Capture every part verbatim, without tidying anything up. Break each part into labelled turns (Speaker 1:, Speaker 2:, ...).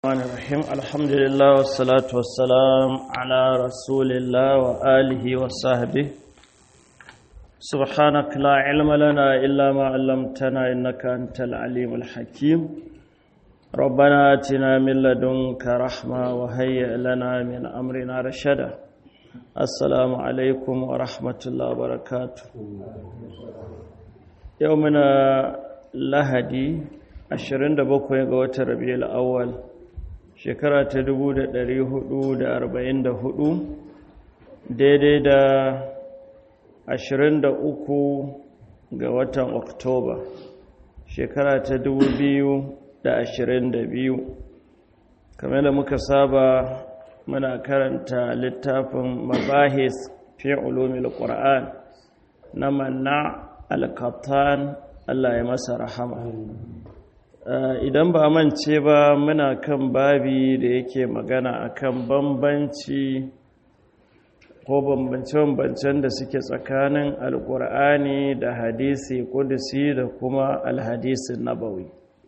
Speaker 1: الرحمن الرحيم الحمد لله والصلاة والسلام على رسول الله وآله وصحبه سبحانك لا علم لنا إلا ما علمتنا إنك أنت العليم الحكيم ربنا آتنا من لدنك رحمة وهيئ لنا من أمرنا رشدا السلام عليكم ورحمة الله وبركاته يومنا لهدي ashirin da bakwai ga watan Rabiul Awwal shekara ta dubu da ɗari hudu da arba'in da hudu daidai da ashirin da uku ga watan Oktoba shekara ta dubu biyu da ashirin da biyu kamar da muka saba muna karanta littafin mabahis fi ulumil Qur'an na Manna al-Qattan Allah ya masa rahama. Idan ba mance ba muna kan babi da yake magana akan bambanci ko bambance-bambancen da suke tsakanin alkur'ani da hadisi kudusi da kuma alhadisin nabawi.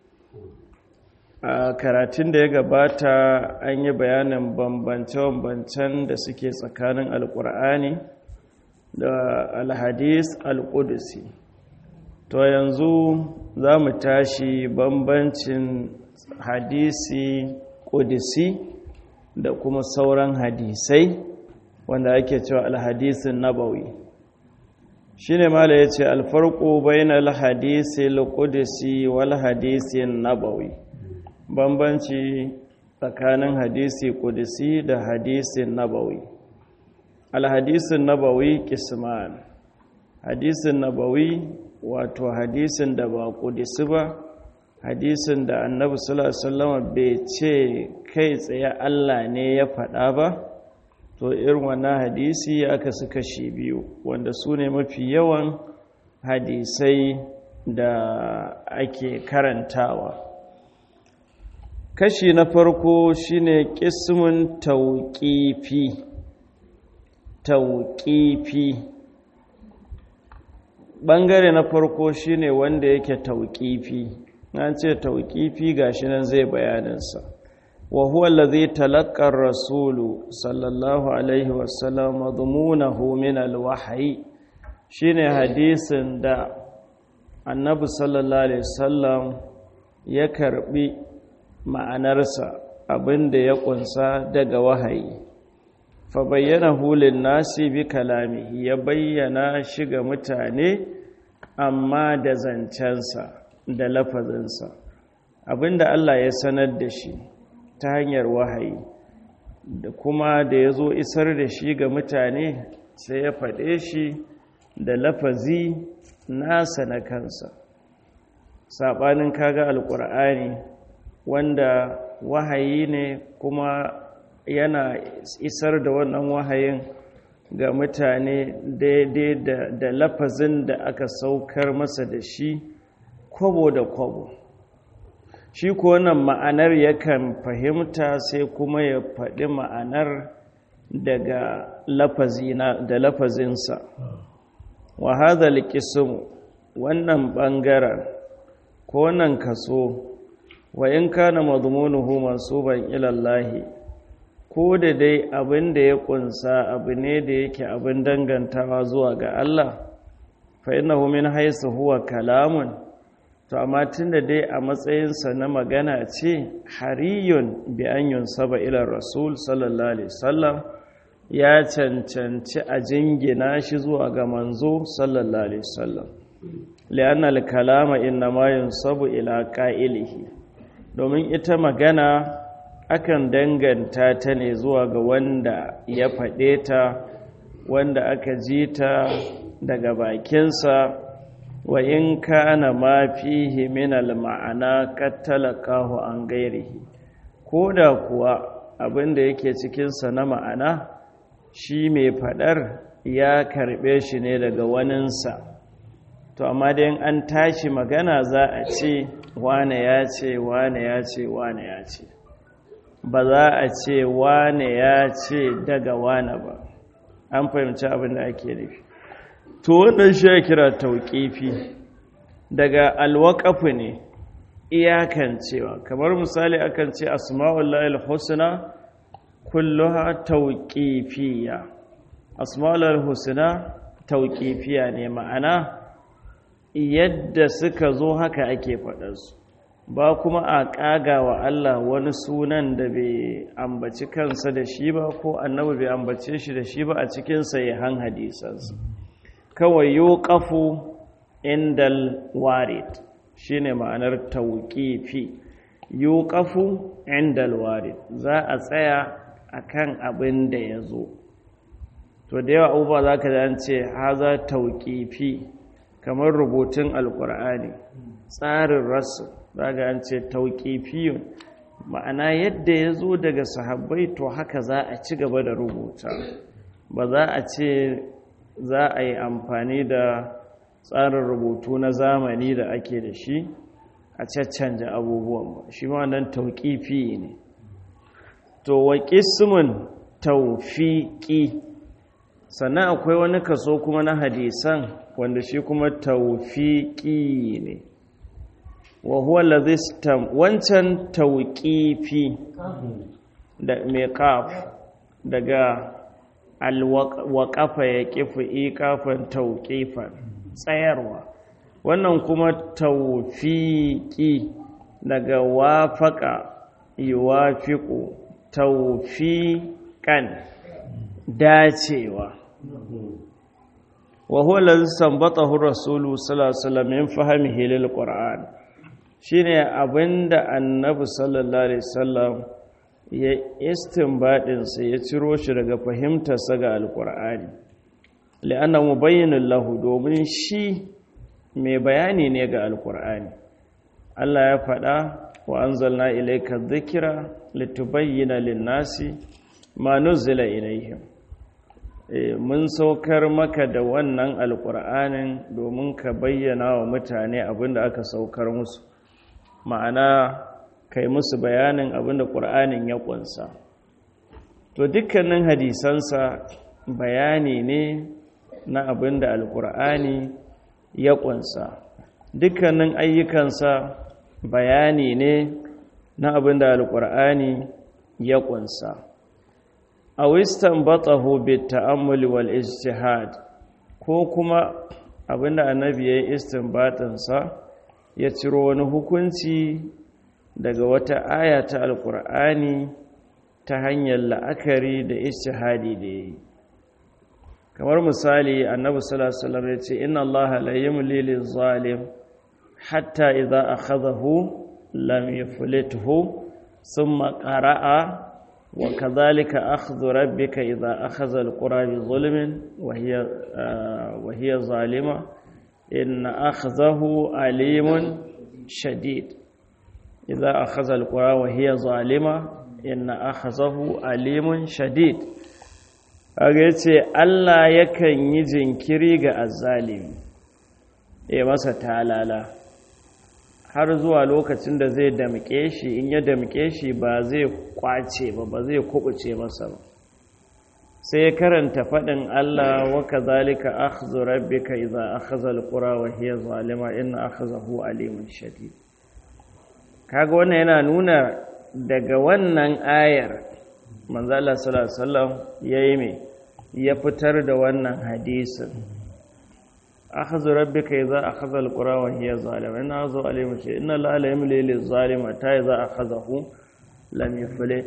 Speaker 1: A karatun da ya gabata an yi bayanin bambance-bambancen da suke tsakanin alkur'ani da alhadis alkudusi. To yanzu za mu tashi bambancin hadisi ƙudisi da kuma sauran hadisai wanda ake cewa alhadisin nabawi shi ne mala ya ce alfarko bayan alhadisi ƙudisi wal hadisin nabawi bambanci tsakanin hadisi ƙudisi da hadisin nabawi alhadisin nabawi kisman hadisin nabawi wato hadisin da ba kudisi ba hadisin da annabi sallallahu alaihi wasallam bai ce kai tsaye Allah ne ya faɗa ba to irin wannan hadisi aka suka shi biyu wanda su ne mafi yawan hadisai da ake karantawa kashi na farko shine qismun tawqifi tawqifi ɓangare na farko shine wanda yake tauƙifi an ce tauƙifi gashi nan zai bayaninsa wa huwa allazi talaqqa ar-rasulu sallallahu alaihi wasallam madmunahu min al-wahyi shine hadisin da annabi sallallahu alaihi wasallam ya karbi ma'anarsa abinda ya kunsa daga wahayi fa bayyanahu lin-nasi bi kalamihi ya bayyana shi ga mutane amma da zancensa da lafazinsa abinda Allah ya sanar da shi ta hanyar wahayi da kuma da ya zo isar da shi ga mutane sai ya faɗe shi da lafazi nasa na kansa saɓanin kaga alƙur'ani wanda wahayi ne kuma yana isar da wannan wahayin ga mutane daidai da, da lafazin da aka saukar masa da shi kwabo da kwabo shi ko wannan ma'anar yakan fahimta sai kuma ya faɗi ma'anar daga lafazina da lafazinsa wa hadha alqism wannan bangaren ko wannan kaso wa in kana madmunuhu mansuban ila Allah ko da dai abin da ya kunsa abu ne da yake abin dangantawa zuwa ga Allah fa innahu min haythu huwa kalamun to amma tunda dai a matsayinsa na magana ce hariyun bi an yunsaba ila rasul sallallahu alaihi wasallam ya cancanci a jingina shi zuwa ga manzo sallallahu alaihi wasallam li'anna al-kalama inma yunsabu ila qa'ilihi domin ita magana akan danganta ta ne zuwa ga wanda ya faɗe ta wanda aka ji ta daga bakinsa wa in kana ma fihi min al-ma'ana kattalaqahu an gairihi koda kuwa abinda yake cikin sa na ma'ana shi mai faɗar ya karɓe shi ne daga waninsa to amma dai an tashi magana za a ce wane ya ce wane ya ce wane ya ce ba za a ce wane ya ce daga wane ba an fahimci abin da ake nufi to wannan shi ya kira tauƙifi daga alwaƙafu ne iyakancewa kamar misali akan ce asma'ullahi husna kulluha tauqifiyya asma'ullahi husna tauqifiyya ne ma'ana yadda suka zo haka ake faɗarsu ba kuma a ƙaga wa Allah wani sunan da bai ambaci kansa da shi ba ko annabi bai ambace shi da shi ba a cikin sahihan hadisansa kawai yuqafu indal warid shine ma'anar tauqifi yuqafu indal warid za a tsaya akan abin da yazo to da yawa abubuwa zaka ji an ce haza tauqifi kamar rubutun alqur'ani tsarin rasul zaga an ce tauqifiyun ma'ana yadda yazo daga sahabbai to haka za a ci gaba da rubuta ba za a ce za a yi amfani da tsarin rubutu na zamani da ake da shi a caccanja abubuwan ba shi ma wannan tauqifi ne to wa qismun tawfiqi sannan akwai wani kaso kuma na hadisan wanda shi kuma tawfiqi ne wa huwa allazi wancan tawqifi da miqaf daga alwaqafa yaqifu iqafan tawqifan tsayarwa wannan kuma tawfiqi daga wafaqa yuwafiqu tawfiqan dacewa wa huwa allazi sanbatahu rasulu sallallahu alaihi wasallam min fahmihi lil qur'an shine abinda annabi sallallahu alaihi wasallam ya istinbadin sa ya ciro shi daga fahimtar sa ga alqur'ani li'anna mubayyinun lahu domin shi mai bayani ne ga alqur'ani Allah ya faɗa wa anzalna ilayka dhikra litubayyana lin-nasi ma nuzila ilayhim mun saukar maka da wannan alqur'anin domin ka bayyana wa mutane abinda aka saukar musu ma'ana kai musu bayanin abinda ƙur'anin ya ƙunsa to dukkanin hadisansa bayani ne na abinda alƙur'ani ya ƙunsa dukkanin ayyukansa bayani ne na abinda alƙur'ani ya ƙunsa a wistan batahu bit ta'ammuli wal ijtihad ko kuma abinda annabi ya yi istinbatinsa ya ciro wani hukunci daga wata aya ta alkur'ani ta hanyar la'akari da ijtihadi da yayi kamar misali annabi sallallahu alaihi wasallam ya ce inna allaha la yumli lil-zalim hatta idza akhadhahu lam yuflithu thumma qara'a wa kadhalika akhdhu rabbika idza akhadha al-qura bi dhulmin wa hiya wa hiya zalima إن أخذه عليم شديد إذا أخذ القرى وهي ظالمة إن أخذه عليم شديد أغيتي الله يكن يجنكري ga azzalimi eh masa talala har zuwa lokacin da zai damke shi in ya damke shi ba zai kwace ba ba zai kubuce masa ba sai karanta faɗin Allah wa kadhalika akhdhu rabbika idza akhadha alqura wa hiya zalima inna akhadhahu alimun shadid kaga wannan yana nuna daga wannan ayar manzo Allah sallallahu alaihi wasallam yayi me ya fitar da wannan hadisin akhdhu rabbika idza akhadha alqura wa hiya zalima inna akhadhahu alimun shadid inna la yamli lil zalima ta idza akhadhahu lam yuflit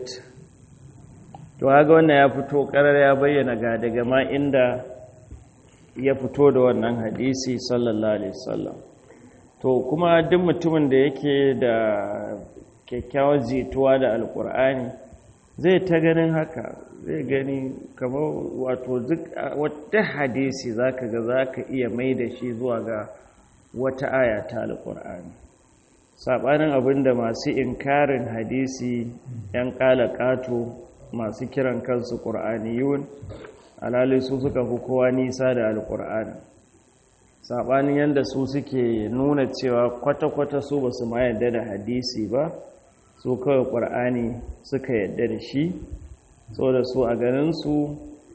Speaker 1: to haga wannan ya fito karar ya bayyana ga daga ma inda ya fito da wannan hadisi sallallahu alaihi wasallam to kuma duk mutumin da yake da kyakkyawar jituwa da alkur'ani zai ta ganin haka zai gani kamar wato duk wata hadisi zaka ga zaka iya mai da shi zuwa ga wata aya ta alkur'ani sabanin abinda masu inkarin hadisi yan kalakato masu kiran kansu ƙur'aniyun alhali su suka fi kowa nisa da alƙur'ani saɓanin yadda su suke nuna cewa kwata-kwata su ba su ma yadda da hadisi ba su kawai ƙur'ani suka yadda da shi so da su a ganinsu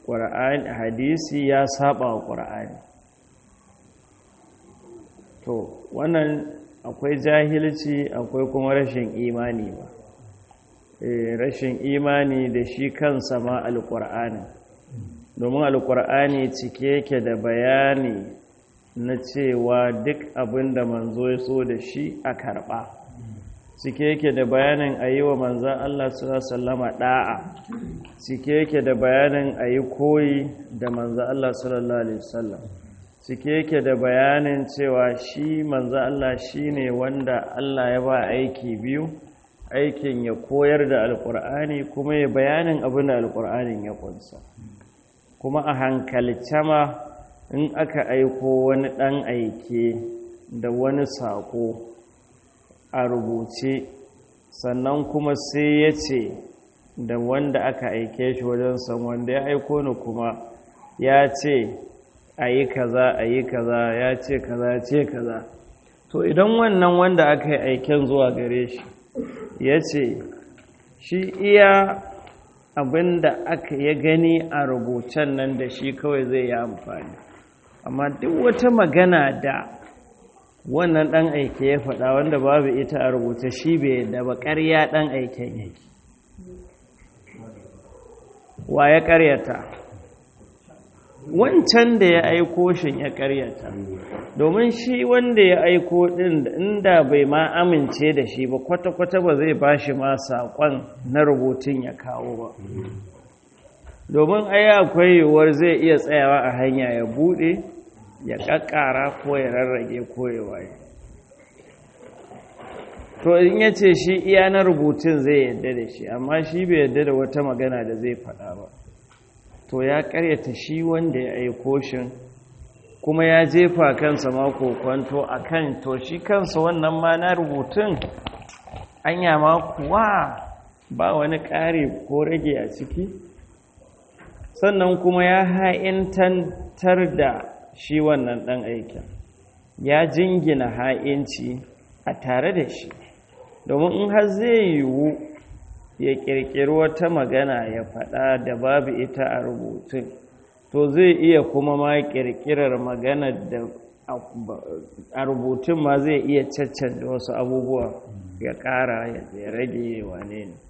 Speaker 1: hadisi ya saba wa ƙur'ani to wannan akwai jahilci akwai kuma rashin imani ba e, rashin imani da shi kansa ma alƙur'ani domin alƙur'ani cike yake da bayani na cewa duk abin da manzo ya so da shi a karɓa cike yake da bayanin a yi wa manzan Allah sallama ɗa'a cike yake da bayanin a yi koyi da manzan Allah sallallahu alaihi wasallam cike yake da bayanin cewa shi manzan Allah shi ne wanda Allah ya ba aiki biyu aikin ya koyar da alƙur'ani kuma ya bayanin abin da alƙur'anin ya kunsa kuma a hankalce ma in aka aiko wani ɗan aike da wani saƙo a rubuce sannan kuma sai ya ce da wanda aka aike shi wajen san wanda ya aiko ni kuma ya ce a yi kaza a yi kaza ya ce kaza ya ce kaza to idan wannan wanda aka yi aiken zuwa gare shi ya ce shi iya abinda aka ya gani a rubucen nan da shi kawai zai yi amfani amma duk wata magana da wannan ɗan aike ya faɗa wanda babu ita a rubuce shi bai da ba ƙarya ɗan aiken yake wa ya ƙaryata wancan da ya aiko shi ya ƙaryata domin shi wanda ya aiko ɗin inda bai ma amince da shi ba kwata-kwata ba zai ba shi ma saƙon na rubutun ya kawo ba domin ai akwai yiwuwar zai iya tsayawa a hanya ya buɗe ya ƙaƙƙara ko ya rarrage ko ya waye to in ya ce shi iya na rubutun zai yadda da shi amma shi bai yadda da wata magana da zai faɗa ba to ya ƙaryata shi wanda ya aiko shi kuma ya jefa kansa mako kwanto a kan to shi kansa wannan ma na rubutun anya ma kuwa ba wani ƙari ko rage a ciki sannan kuma ya ha'intantar da shi wannan ɗan aikin ya jingina ha'inci a tare da shi domin in har zai yiwu ya ƙirƙiri wata magana ya faɗa da babu ita a rubutun to zai iya kuma ma ƙirƙirar magana da a rubutun ma zai iya caccanta wasu abubuwa ya ƙara ya rage wane ne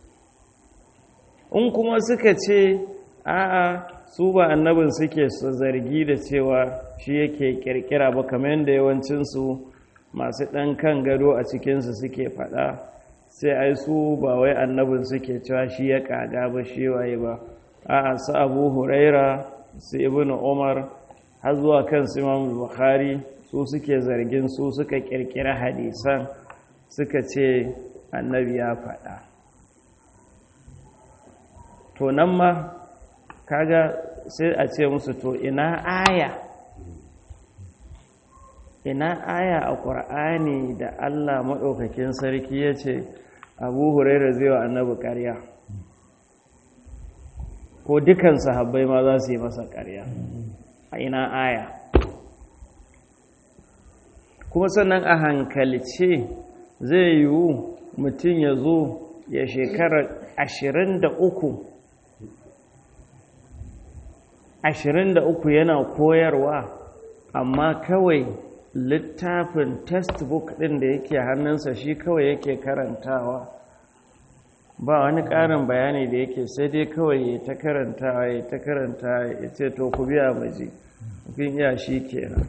Speaker 1: in kuma suka ce a'a su ba annabin suke su zargi da cewa shi yake kirkira ba kamar yadda yawancinsu masu ɗan kan gado a cikinsu suke faɗa sai ai su ba wai annabin suke cewa shi ya ƙaga ba shi waye ba a'a su abu huraira su ibn umar har zuwa kan su imam bukhari su suke zargin su suka kirkira hadisan suka ce annabi ya faɗa to nan ma kaga sai a ce musu to ina aya ina aya a ƙur'ani da Allah maɗaukakin sarki ya ce abu huraira zai wa annabi ƙarya ko dukan sahabbai ma za su yi masa ƙarya a ina aya kuma sannan a hankalce zai yiwu mutum ya zo ya shekara ashirin da uku ashirin da uku yana koyarwa amma kawai littafin textbook ɗin da yake hannunsa shi kawai yake karantawa ba wani ƙarin bayani da yake sai dai kawai ya ta karantawa ya ta karantawa ya ce to ku biya maji kun iya shi kenan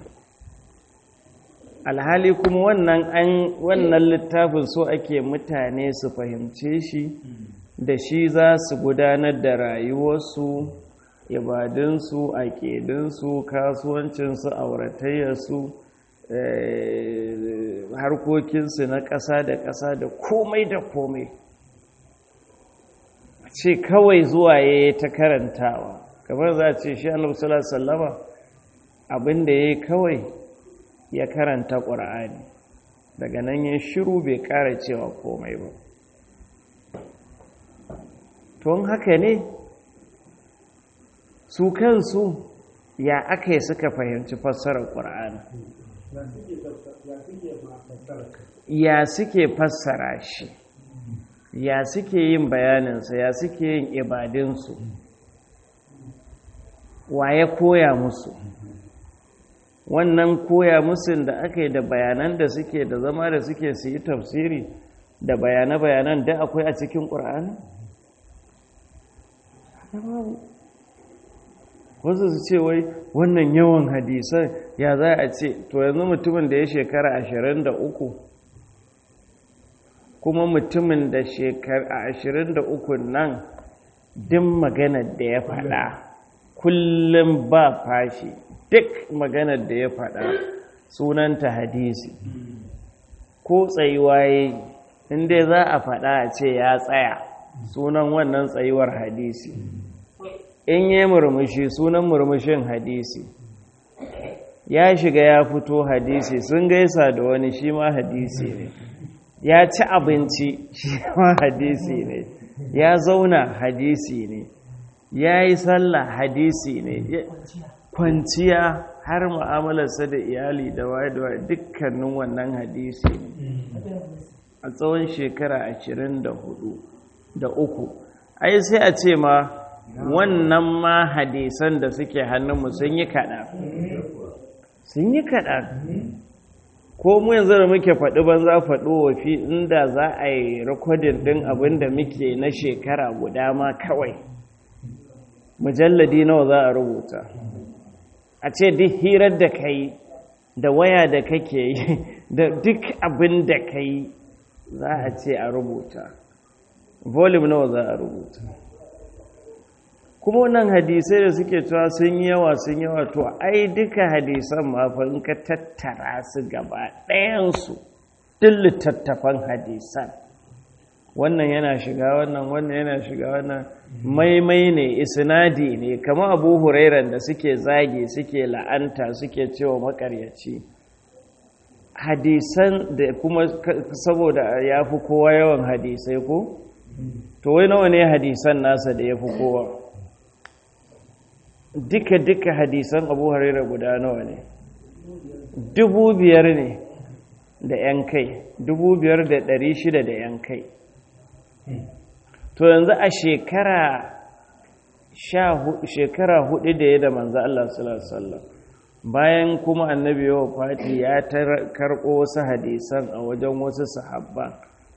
Speaker 1: alhali kuma wannan an wannan littafin so ake mutane su fahimce shi da shi za su gudanar da rayuwarsu ibadunsu aƙidunsu kasuwancinsu auratayyarsu harkokinsu na ƙasa da ƙasa da komai da komai ce kawai zuwa ya yi ta karantawa kamar za a ce shi annabi sallallahu alaihi wasallama abinda ya yi kawai ya karanta ƙur'ani daga nan ya shiru bai ƙara cewa komai ba tun haka ne su kansu ya aka yi suka fahimci fassarar ƙur'ani ya suke fassara shi ya suke yin bayaninsa ya suke yin ibadinsu wa ya koya musu wannan koya musun da aka yi da bayanan da suke da zama da suke su yi tafsiri da bayane-bayanan da akwai a cikin ƙur'ani? wasu su ce wai wannan yawan hadisan ya za a ce to yanzu mutumin da ya shekara ashirin da uku kuma mutumin da shekara ashirin da uku nan din maganar da ya faɗa kullum ba fashi duk maganar da ya faɗa sunanta hadisi ko tsayuwa yi inda za a faɗa a ce ya tsaya sunan wannan tsayuwar hadisi in yi murmushi sunan murmushin hadisi ya shiga ya fito hadisi sun gaisa da wani shi ma hadisi ne ya ci abinci shi ma hadisi ne ya zauna hadisi ne ya yi sallah hadisi ne kwanciya har mu'amalarsa da iyali da waye da waye dukkanin wannan hadisi ne a tsawon shekara ashirin da hudu da uku ai sai a ce ma wannan ma hadisan da suke hannunmu sun yi kaɗa sun yi kaɗa ko mu yanzu da muke faɗi ban za faɗo wafi inda za a yi rikodin ɗin abin da muke na shekara guda ma kawai mujalladi nawa za a rubuta a ce duk hirar da ka yi da waya da kake yi da duk abin da ka yi za a ce a rubuta volume nawa za a rubuta kuma wannan hadisai da suke cewa sun yi yawa sun yawa to ai duka hadisan ma fa in ka tattara su gaba ɗayansu duk littattafan hadisan wannan yana shiga wannan wannan yana shiga wannan maimai ne isnadi ne kamar Abu Hurairan da suke zage suke la'anta suke cewa makaryaci hadisan da kuma saboda ya fi kowa yawan hadisai ko to wai nawa ne hadisan nasa da ya fi kowa duka-duka hadisan Abu Hurairah guda nawa ne dubu biyar ne da yan kai dubu biyar da ɗari shida da yan kai to yanzu a shekara shekara hudu da ya da manzo Allah sallallahu alaihi wasallam bayan kuma annabi ya wafati ya karɓo wasu hadisan a wajen wasu sahabba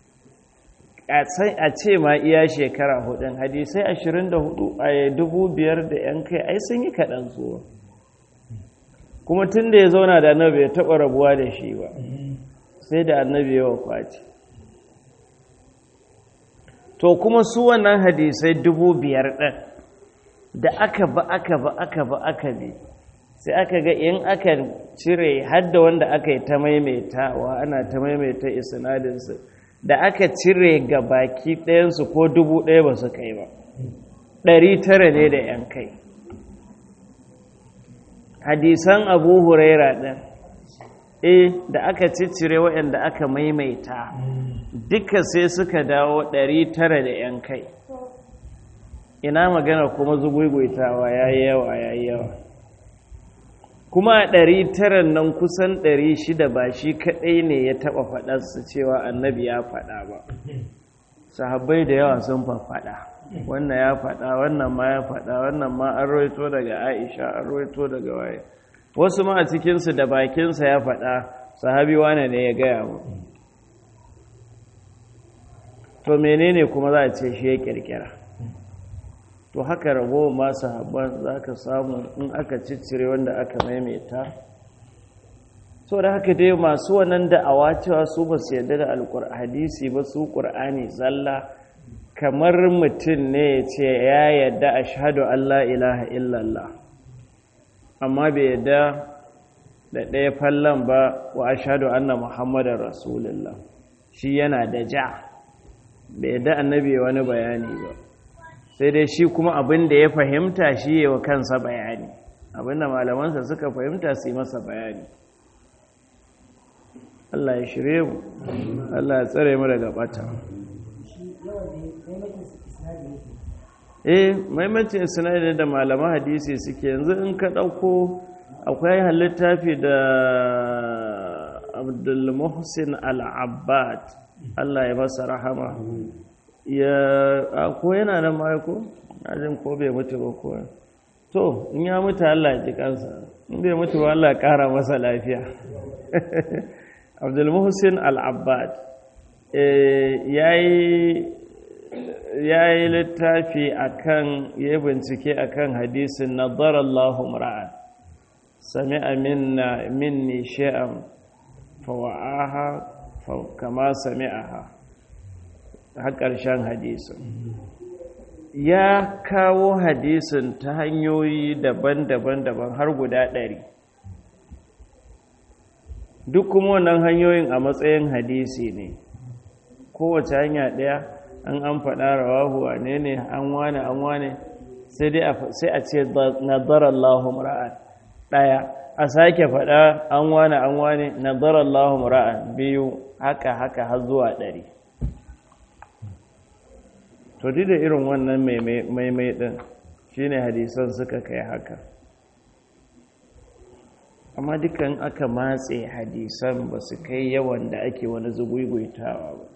Speaker 1: a ce ma iya shekara hudun hadisai ashirin da hudu a dubu biyar da yan kai ai sun yi kaɗan zuwa kuma tun da ya zauna da annabi ya taɓa rabuwa da shi ba sai da annabi ya wafati to kuma su wannan hadisai dubu biyar ɗin da aka ba aka ba aka ba aka bi sai aka ga in aka cire hadda wanda aka yi ta maimaitawa ana ta maimaita isnadinsu da aka cire ga baki ɗayansu ko dubu ɗaya ba su kai ba ɗari tara ne da ‘yan kai hadisan Abu Huraira ɗin eh da aka ciccire waɗanda aka maimaita duka sai suka dawo ɗari tara da ‘yan kai ina magana kuma zugugutawa ya yi yawa ya yi yawa kuma a ɗari tara nan kusan ɗari shida ba shi kaɗai ne ya taɓa faɗarsu cewa annabi ya faɗa ba sahabbai da yawa sun faɗa wannan ya faɗa wannan ma ya faɗa wannan ma an roito daga aisha an roito daga waye wasu ma a cikinsu da bakinsa ya faɗa sahabi wane ne ya gaya mu to menene kuma za a ce shi ya ƙirƙira to haka rabo masu haɓar za ka samu in aka ciccire wanda aka maimaita so da haka dai masu wannan da'awa cewa su ba su yarda da alƙur'ani hadisi ba su ƙur'ani zalla kamar mutum ne ya ce ya yarda ashhadu an la ilaha illallah amma bai yarda da ɗaya fallon ba wa ashhadu anna muhammadar rasulullah shi yana da ja bai yarda annabi wani bayani ba sai dai shi kuma abin da ya fahimta shi yi wa kansa bayani abin da malamansa suka fahimta su yi masa bayani Allah ya shirye mu Allah ya tsare mu daga bata eh maimacin sinadi da malaman hadisi suke yanzu in ka ɗauko akwai halittafi da Abdul Muhsin Al-Abbad Allah ya masa rahama ya ko yana da mai ko ajin ko bai mutu ba ko to in ya mutu Allah ya ji kansa in bai mutu ba Allah ya kara masa lafiya Abdul Muhsin Al-Abbad yayi yayi littafi akan yayi bincike akan hadisin nadarallahu mar'an sami'a minna minni shay'an fawa'aha kama sami'aha har ƙarshen hadisin ya kawo hadisin ta hanyoyi daban-daban daban har guda ɗari duk kuma wannan hanyoyin a matsayin hadisi ne kowace hanya ɗaya an an faɗa rawahu wane ne an wane an wane sai a ce nadarallahu mar'an ɗaya a sake faɗa an wane an wane nadarallahu mar'an biyu haka haka har zuwa ɗari to duk da irin wannan maimai ɗin shi ne hadisan suka kai haka amma dukan aka matse hadisan ba su kai yawan da ake wani zugugutawa ba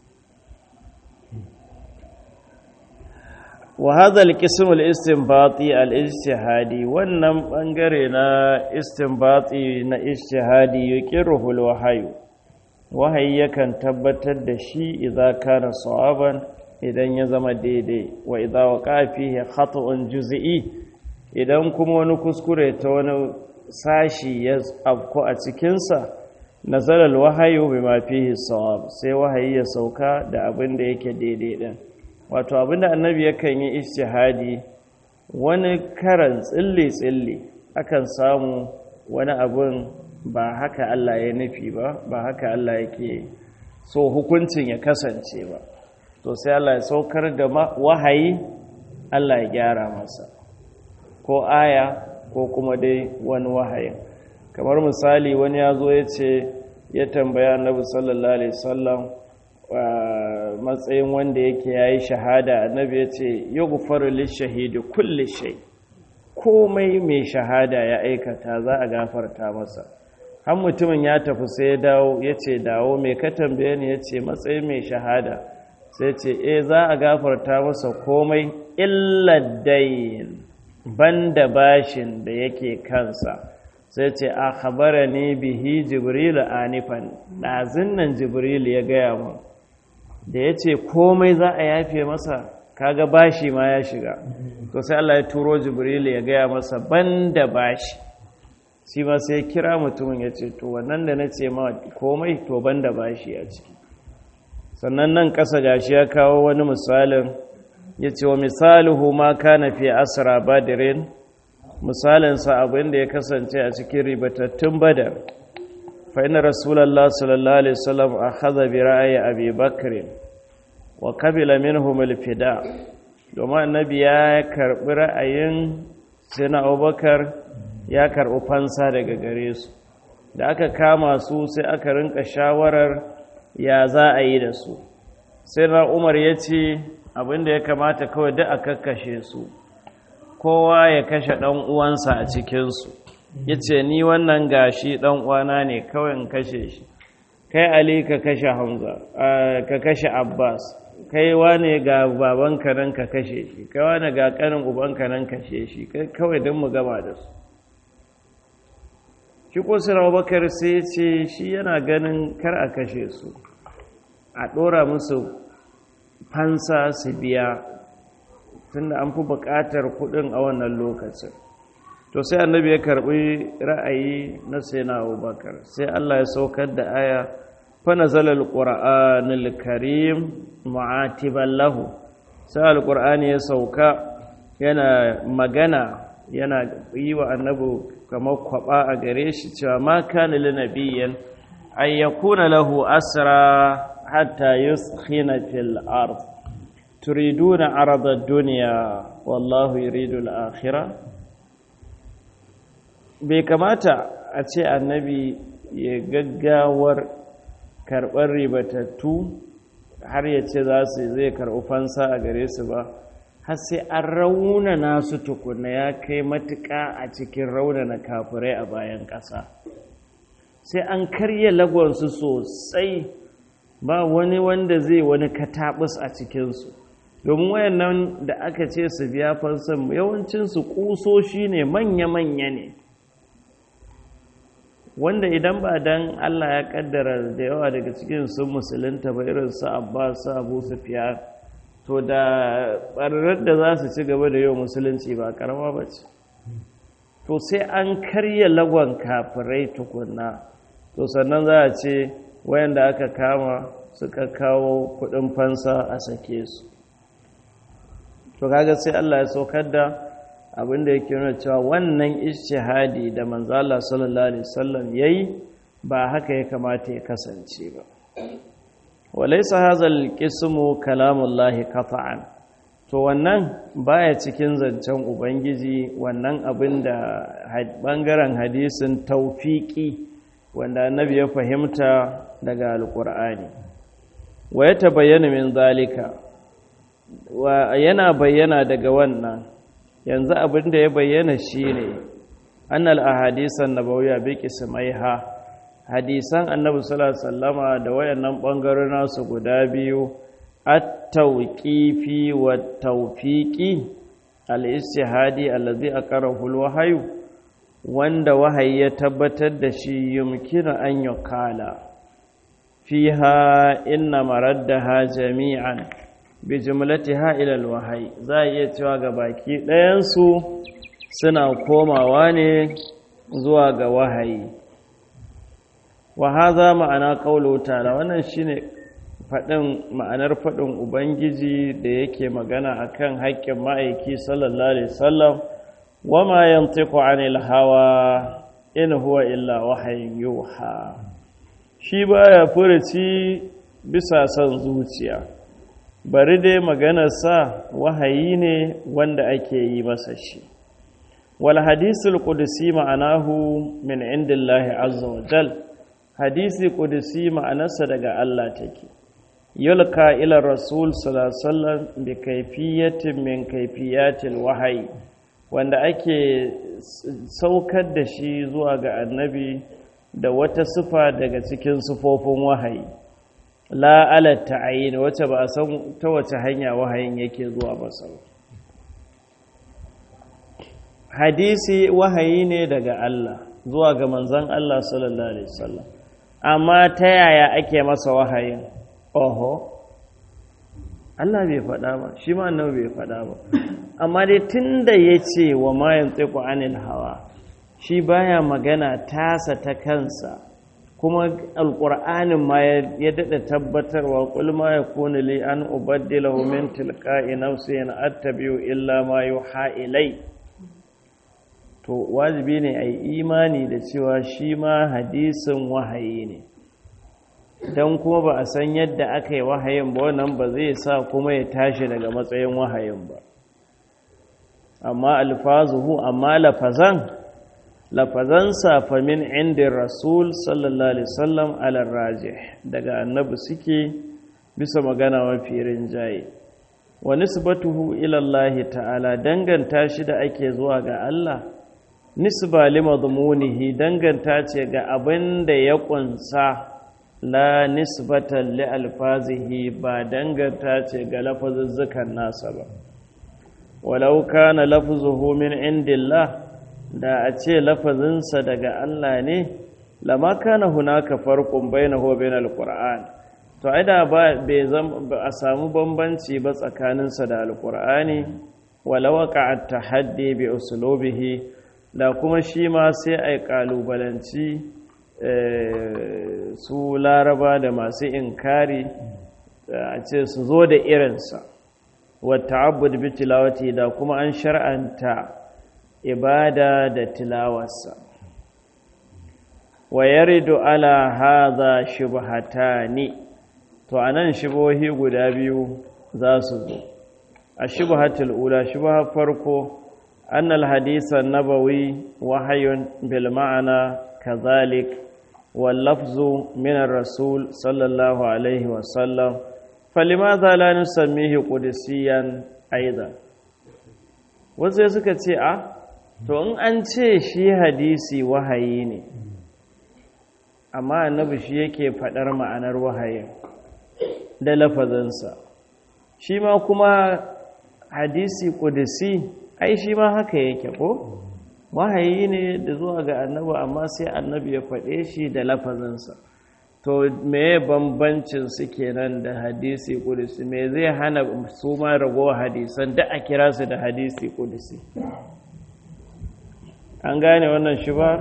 Speaker 1: wa hadha al-qism al-istinbati al-ijtihadi wannan bangare na istinbati na ijtihadi yuqirruhu al-wahyu wahayi yakan tabbatar da shi idza kana sawaban idan ya zama daidai wa idza waqa fihi khata'un juz'i idan kuma wani kuskure ta wani sashi ya afko a cikin sa nazala al-wahyu bima fihi sawab sai wahayi ya sauka da abin da yake daidai din wato abinda annabi yakan yi ijtihadi wani karan tsille tsille akan samu wani abun ba haka Allah ya nufi ba ba haka Allah yake so hukuncin ya kasance ba to sai Allah ya saukar da wahayi Allah ya gyara masa ko aya ko kuma dai wani wahayin kamar misali wani ya zo ya ce ya tambaya annabi sallallahu alaihi wasallam matsayin wanda yake yayi shahada annabi ya ce yughfaru lishahidi kulli shay komai mai shahada ya aikata za a gafarta masa har mutumin ya tafi sai ya dawo ya ce dawo mai ka tambaye ni ya ce matsayin mai shahada sai ce eh za a gafarta masa komai illa dayn banda bashin da yake kansa sai ce a khabarani bihi jibril anifan dazin nan jibril ya gaya mun da ya ce komai za a yafe masa kaga bashi ma ya shiga to sai Allah ya turo jibril ya gaya masa banda bashi shi ma sai kira mutumin ya ce to wannan da na ce ma komai to banda bashi a ciki sannan nan ƙasa gashi ya kawo wani misalin ya ce wa misaluhu ma kana fi asra badrin misalinsa abin da ya kasance a cikin ribatattun badar fa inna rasulullahi sallallahu alaihi wasallam akhadha bi ra'yi abi bakr wa qabila minhum al-fida domin annabi ya karbi ra'ayin sayyidina abubakar ya karbi fansa daga gare su da aka kama su sai aka rinka shawarar ya za a yi da su sayyidina umar ya ce abinda ya kamata kawai duk a kakkashe su kowa ya kashe ɗan uwansa a cikinsu ya ce ni wannan gashi ɗan uwana ne kawai in kashe shi kai ali ka kashe hamza ka kashe abbas kai wane ga babanka nan ka kashe shi kai wane ga ƙanin ubanka nan kashe shi kawai don mu gama da su shi ko sirau bakar sai ce shi yana ganin kar a kashe su a ɗora musu fansa su biya tunda an fi buƙatar kuɗin a wannan lokacin to sai annabi ya karɓi ra'ayi na sayyidina abubakar sai Allah ya saukar da aya fa nazala alqur'anul karim mu'atiban lahu sai alqur'ani ya sauka yana magana yana yi wa annabi kamar kwaba a gare shi cewa ma kana lin nabiyyin ay yakuna lahu asra hatta yuskhina fil ard turiduna arada ad-dunya wallahu yuridu al-akhirah bai kamata a ce annabi ya gaggawar karɓar ribatattu har ya ce za su zai karɓi fansa a gare su ba har sai an raunana su tukuna ya kai matuƙa a cikin raunana kafirai a bayan ƙasa sai an karya lagonsu sosai ba wani wanda zai wani kataɓus a cikinsu domin wayannan da aka ce su biya fansan yawancinsu ƙusoshi ne manya-manya ne wanda idan ba dan Allah ya kaddara da yawa daga cikin sun musulunta ba irin su Abbas su Abu Sufyan to da barrar da za su ci gaba da yau musulunci ba karama ba ce to sai an karya lagon kafirai tukunna to sannan za a ce wayanda aka kama suka kawo kudin fansa a sake su to kaga sai Allah ya saukar da abinda yake nuna cewa wannan ijtihadi da manzo Allah sallallahu alaihi wasallam yayi ba haka ya kamata ya kasance ba walaysa hazal qismu kalamullahi qat'an to wannan baya cikin zancen ubangiji wannan abinda bangaren hadisin tawfiki wanda annabi ya fahimta daga alqur'ani wa ya tabayyana min zalika wa yana bayyana daga wannan yanzu abin da ya bayyana shine annal ahadisan nabawiyya bi qismaiha hadisan annabi sallallahu alaihi wasallama da wayannan bangarorin nasu guda biyu at-tawqifi wat-tawfiqi al-ijtihadi allazi aqarahu al-wahyu wanda wahayi ya tabbatar da shi yumkinu an yuqala fiha inna maraddaha jami'an bi jumlatiha ila alwahyi za a iya cewa ga baki ɗayansu suna komawa ne zuwa ga wahayi wa hadha ma'ana qawlu ta'ala wannan shine fadin ma'anar fadin ubangiji da yake magana akan haƙƙin ma'aiki sallallahu alaihi wasallam wama yantiqu 'anil hawa in huwa illa wahyun yuha shi baya furuci bisa son zuciya bari dai maganarsa wahayi ne wanda ake yi masa shi wal hadisul qudsi ma'anahu min indillahi azza wa jal hadisi qudsi ma'anarsa daga Allah take yulka ila rasul sallallahu alaihi wasallam bi kayfiyatin min kayfiyatil wahyi wanda ake saukar da shi zuwa ga annabi da wata sifa daga cikin sifofin wahayi la ala ta'ayin wacce ba a san ta wace hanya wahayin yake zuwa ba sau hadisi wahayi ne daga Allah zuwa ga manzon Allah sallallahu alaihi wasallam amma ta yaya ake masa wahayin oho Allah bai faɗa ba shi ma annabi bai faɗa ba amma dai tunda yace wa ma yantiqu anil hawa shi baya magana tasa ta kansa kuma alƙur'anin ma ya daɗa tabbatarwa ƙul ma ya kone li an ubaddila min tilqa'i nafsi in attabi'u illa ma yuha ilai to wajibi ne ai imani da cewa shi ma hadisin wahayi ne dan kuma ba a san yadda aka yi wahayin ba wannan ba zai sa kuma ya tashi daga matsayin wahayin ba amma alfazuhu amma lafazan lafazansa fa min indin rasul sallallahu alaihi wasallam ala rajih daga annabi suke bisa magana mafi rinjaye wa nisbatuhu ila Allah ta'ala danganta shi da ake zuwa ga Allah nisba li madmunihi danganta ce ga abin da ya kunsa la nisbatan li alfazihi ba danganta ce ga lafazuzzukan nasa ba walau kana lafzuhu min indillah da a ce lafazinsa daga Allah ne lama kana hunaka farqun bainahu wa bainal qur'an to aida ba bai a samu bambanci ba tsakaninsa da alqur'ani wala waqa'a tahaddi bi uslubihi da kuma shi ma sai ai kalubalanci su laraba da masu inkari a ce su zo da irinsa wa ta'abbud bi tilawati da kuma an shar'anta ibada da tilawarsa wa yaridu ala hadha shubhatani to anan shubohi guda biyu za su zo a shubhatul ula shubha farko annal hadisa nabawi wahyun bil ma'ana kadhalik wal lafzu min ar-rasul sallallahu alaihi wa sallam falimadha la nusammihi qudsiyan aidan wasu suka ce a to in an ce shi hadisi wahayi ne amma annabi shi yake faɗar ma'anar wahayin da lafazinsa shi ma kuma hadisi kudusi ai shi ma haka yake ko wahayi ne da zuwa ga annabi amma sai annabi ya faɗe shi da lafazinsa to meye bambancin su kenan da hadisi kudusi me zai hana su ma ragowa hadisan da a kira su da hadisi kudusi an gane wannan shi ba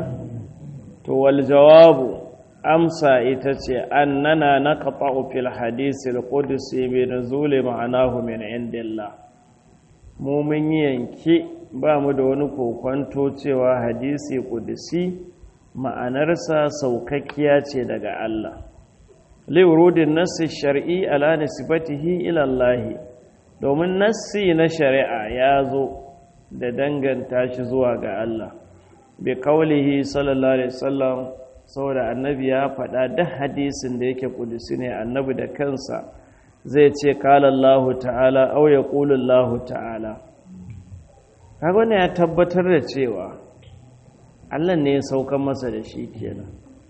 Speaker 1: to wal jawabu amsa ita ce annana naqta'u fil hadisi al-qudsi bi nuzuli ma'anahu min indillah mu mun yanki ba mu da wani kokwanto cewa hadisi qudsi ma'anarsa saukakkiya ce daga Allah li wurudin nassi shar'i ala nisbatihi ila Allah domin nassi na shari'a ya zo da danganta shi zuwa ga Allah bi kaulihi sallallahu alaihi wasallam saboda annabi ya faɗa da hadisin da yake kudusi ne annabi da kansa zai ce qala Allah ta'ala aw yaqulu Allah ta'ala kaga wannan ya tabbatar da cewa Allah ne ya sauka masa da shi kenan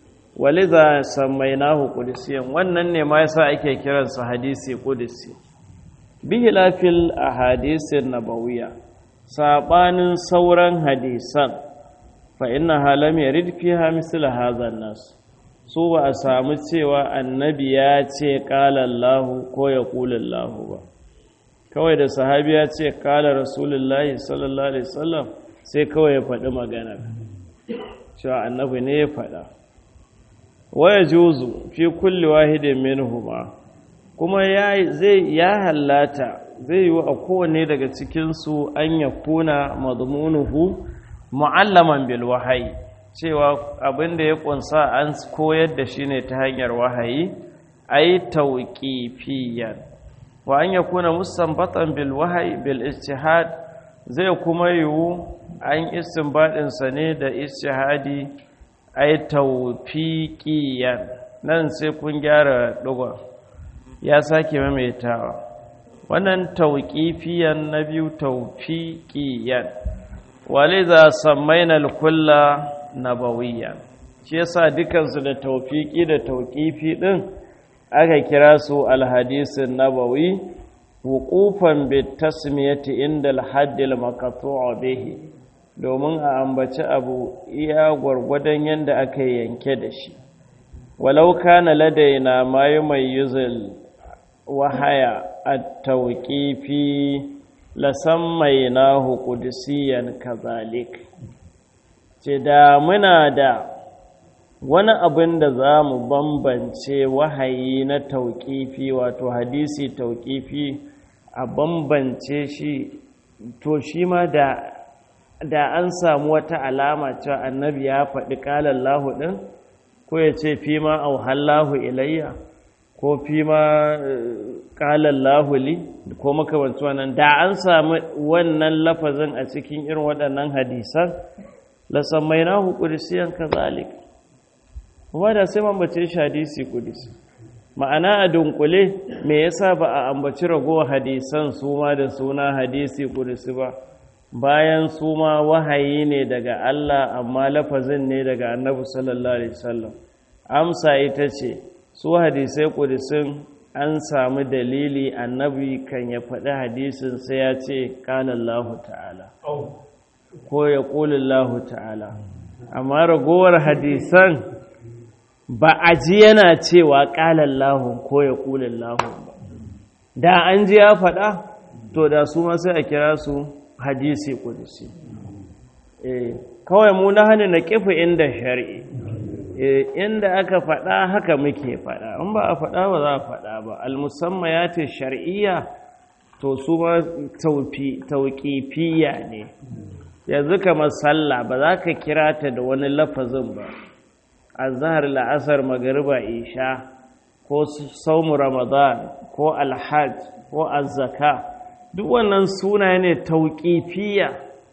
Speaker 1: waliza samainahu qudusiyan wannan ne ma yasa ake kiransa hadisi qudusi bihi lafil ahadisin nabawiyya sabanin sauran hadisan fa innaha lam yarid fiha misla hadha an-nas su ba a samu cewa annabi ya ce qala Allah ko ya qula Allah ba kawai da sahabi ya ce qala rasulullahi sallallahu alaihi wasallam sai kawai ya faɗi magana cewa annabi ne ya faɗa waya juzu fi kulli wahidin minhuma kuma ya zai ya hallata zai yi a kowane daga cikin su an yakuna madmunuhu mu'allaman bil wahayi cewa abinda ya kunsa an koyar da shi ne ta hanyar wahayi ay tawqifiyan wa an yakuna mustanbatan bil wahayi bil ijtihad zai kuma yiwu an istinbadin sa ne da ijtihadi ay tawfiqiyan nan sai kun gyara dugo ya sake maimaitawa wannan tawqifiyan na biyu tawfiqiyan waliza sammaina al-kulla nabawiyyan shi yasa dukansu da tawfiqi da tawqifi din aka kira su al-hadisin nabawi wuqufan bit tasmiyati inda al-hadd al-maqtu' bihi domin a ambaci abu iya gwargwadon yanda aka yanke da shi walau kana ladaina ma yumayyizul wahaya at-tawqifi lasammainahu qudsiyan kazalik ce da muna da wani abin da za mu bambance wahayi na tauƙifi wato hadisi tauƙifi a bambance shi to shi ma da da an samu wata alama cewa annabi ya faɗi ƙalallahu ɗin ko ya ce fi ma auhallahu ilayya ko fi ma ƙalallahu li ko makamanci wannan da an samu wannan lafazin a cikin irin waɗannan hadisan lasammainahu qudsiyan kazalik kuma da sai man bace shi hadisi qudsi ma'ana a dunkule me yasa ba a ambaci ragowar hadisan su ma da suna hadisi qudsi ba bayan su ma wahayi ne daga Allah amma lafazin ne daga Annabi sallallahu alaihi wasallam amsa ita ce su hadisai qudsin an samu dalili Annabi kan ya faɗi hadisin sai ya ce qala Allah ta'ala ko ya qula Allah ta'ala amma ragowar hadisan ba a ji yana cewa qala Allah ko ya qula Allah ba da an ji ya faɗa to da su ma sai a kira su hadisi kudusi eh kawai mu na hannu na kifi inda shari'i eh inda aka faɗa haka muke faɗa in ba a faɗa ba za a faɗa ba almusammayati shar'iyya to su ma tawfi tawqifiyya ne yanzu kamar sallah ba za ka kira ta da wani lafazin ba azhar la'asar magriba isha ko saumu ramadan ko alhajj ko azzaka duk wannan suna ne tauƙifiya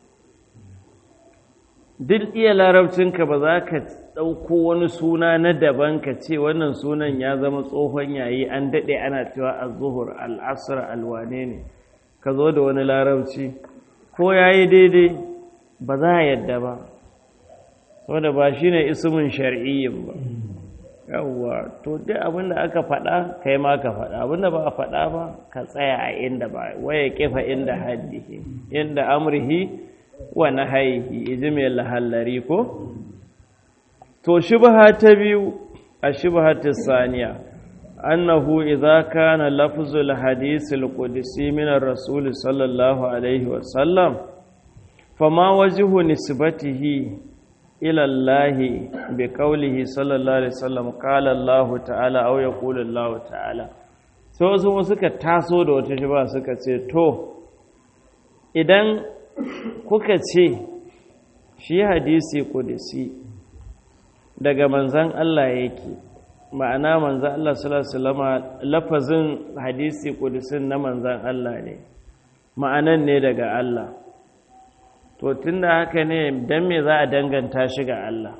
Speaker 1: duk iya larabcinka ba za ka ɗauko wani suna na daban ka ce wannan sunan ya zama tsohon yayi an daɗe ana cewa az-zuhur al-asr alwane ne ka zo da wani larabci ko yayi daidai ba za a yadda ba saboda ba shine ismin shar'iyyin ba yawwa to duk abinda aka faɗa kai ma ka faɗa abinda ba a faɗa ba ka tsaya a inda ba waya kifa inda haddihi inda amrihi wa nahyihi ijmi al-hallari ko to shubha ta biyu a shubhatu saniya annahu idza kana lafzul hadith al-qudsi min ar-rasul sallallahu alaihi wa sallam fama wajhu nisbatihi ila Allah bi qawlihi sallallahu alaihi wasallam qala Allah ta'ala aw yaqulu Allah ta'ala so su suka taso da wata shubha suka ce to idan kuka ce shi hadisi qudsi daga manzon Allah yake ma'ana manzon Allah sallallahu alaihi wasallam lafazin hadisi qudsin na manzon Allah ne ma'anan ne daga Allah to tunda haka ne dan me za a danganta shi ga Allah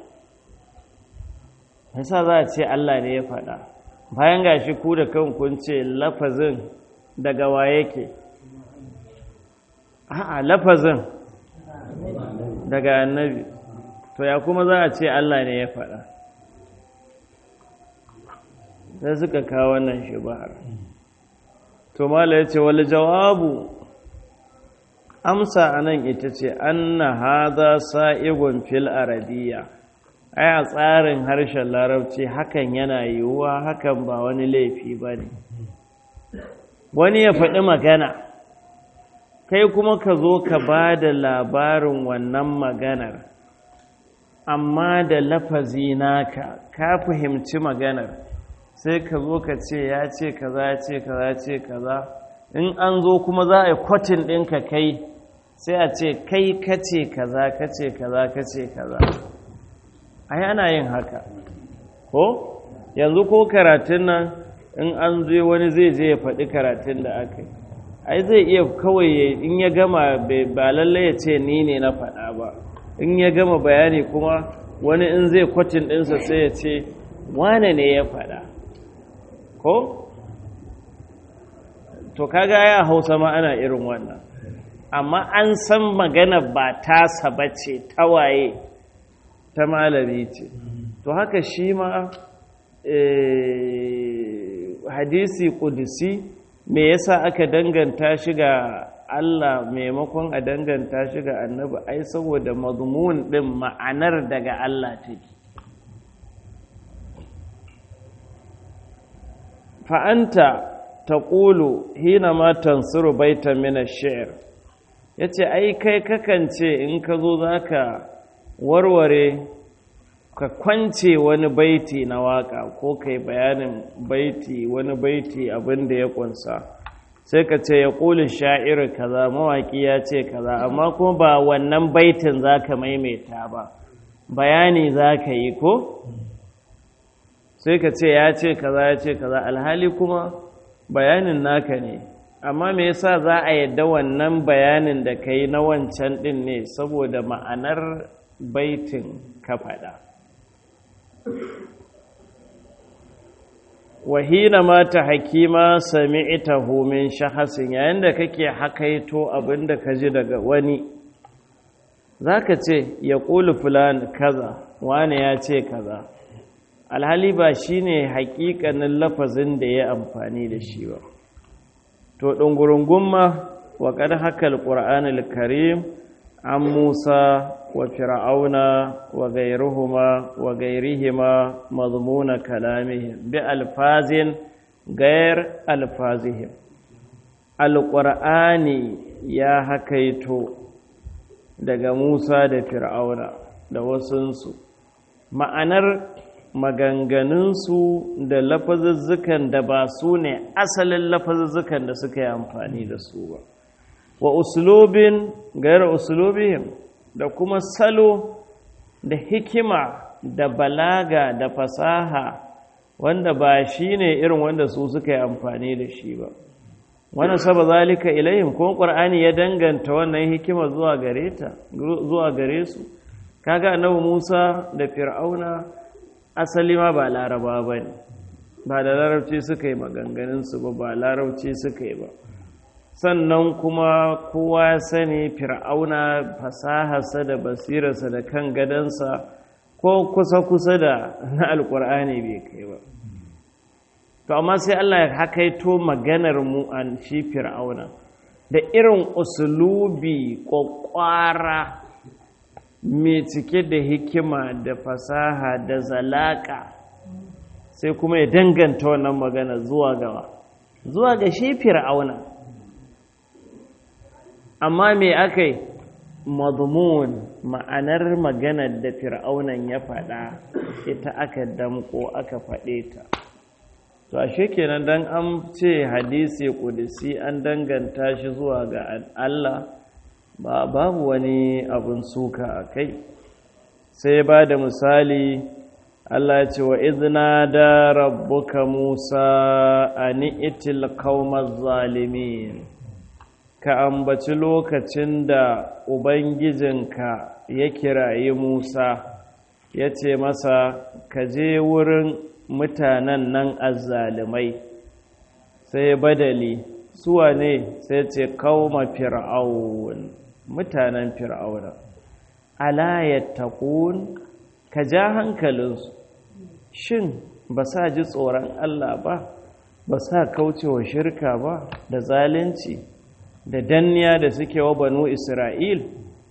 Speaker 1: yasa za a ce Allah ne ya faɗa bayan gashi ku da kan kun ce lafazin daga wa yake a'a lafazin daga annabi to ya kuma za a ce Allah ne ya faɗa sai suka kawo wannan shubhar to mala yace wal jawabu amsa anan ita ce anna hadha sa'igun fil arabiyya ai a tsarin harshen larabci hakan yana yiwuwa hakan ba wani laifi bane wani ya faɗi magana kai kuma ka zo ka ba da labarin wannan maganar amma da lafazi naka ka fahimci maganar sai ka zo ka ce ya ce kaza ya ce kaza ya ce kaza in an zo kuma za a yi kwatin ɗinka kai sai a ce kai kace kaza kace kaza kace kaza ai ana yin haka ko yanzu ko karatun nan in an zo wani zai je ya faɗi karatun da aka yi ai zai iya kawai in ya gama ba lallai ya ce ni ne na faɗa ba in ya gama bayani kuma wani in zai kwatin ɗinsa sai ya ce wane ne ya faɗa ko to kaga ya hausa ma ana irin wannan amma an san magana ba tasa bace tawaye ta malami ce to haka shi ma hadisi kudusi me yasa aka danganta shi ga Allah maimakon a danganta shi ga annabi ai saboda mazmun din ma'anar daga Allah take fa anta taqulu hina ma tansuru baitan min ash-shi'r yace ai kai kakance in ka zo zaka warware ka kwance wani baiti na waka ko kai bayanin baiti wani baiti abin da ya kunsa sai ka ce ya ƙulin sha'ir kaza mawaƙi ya ce kaza amma kuma ba wannan baitin za ka maimaita ba bayani za ka yi ko sai ka ce ya ce kaza ya ce kaza alhali kuma bayanin naka ne amma me yasa za a yadda wannan bayanin da ka yi na wancan ɗin ne saboda ma'anar baitin ka faɗa wahina mata hakima sami'tahu min shahasin yayin da kake hakaito abinda ka ji daga wani zaka ce ya qulu fulan kaza wani ya ce kaza alhali ba shine haƙiƙanin lafazin da ya amfani da shi ba to dungurungun ma wa qad hakal qur'anul karim an Musa wa fir'auna wa gairuhuma wa gairihima mazmuna kalamihim bi alfazin gair alfazihim alqur'ani ya hakaito daga Musa da fir'auna da wasunsu ma'anar maganganunsu da lafazuzzukan da ba su ne asalin lafazuzzukan da suka yi amfani da su ba wa uslubin gaira uslubihim da kuma salo da hikima da balaga da fasaha wanda ba shi ne irin wanda su suka yi amfani da shi ba wannan saba zalika ilayhim kuma qur'ani ya danganta wannan hikima zuwa gare ta zuwa gare su kaga annabi Musa da Fir'auna asali ma ba laraba bane ba da larabci suka yi maganganun su ba ba larabci suka yi ba sannan kuma kowa ya sani fir'auna fasaharsa da basirarsa da kan gadansa ko kusa-kusa da na alƙur'ani bai kai ba to amma sai Allah ya hakaito maganar mu an shi fir'auna da irin usulubi ƙwaƙwara mai cike da hikima da fasaha da zalaka sai kuma ya danganta wannan magana zuwa gawa zuwa ga shi fir'auna amma me akai madmun ma'anar maganar da fir'aunan ya faɗa ita aka damko aka faɗe ta to ashe kenan dan an ce hadisi kudusi an danganta shi zuwa ga Allah ba babu wani abun suka akai sai ba da misali Allah ya ce wa izna da rabbuka Musa ani itil qaumaz zalimin ka ambaci lokacin da ubangijinka ya kirayi Musa ya ce masa ka je wurin mutanen nan azzalimai sai badali suwa ne sai ce qauma fir'aun mutanen fir'auna ala yattaqun ka ja hankalinsu shin ba sa ji tsoron Allah ba ba sa kaucewa shirka ba da zalunci da danniya da suke wa banu Isra'il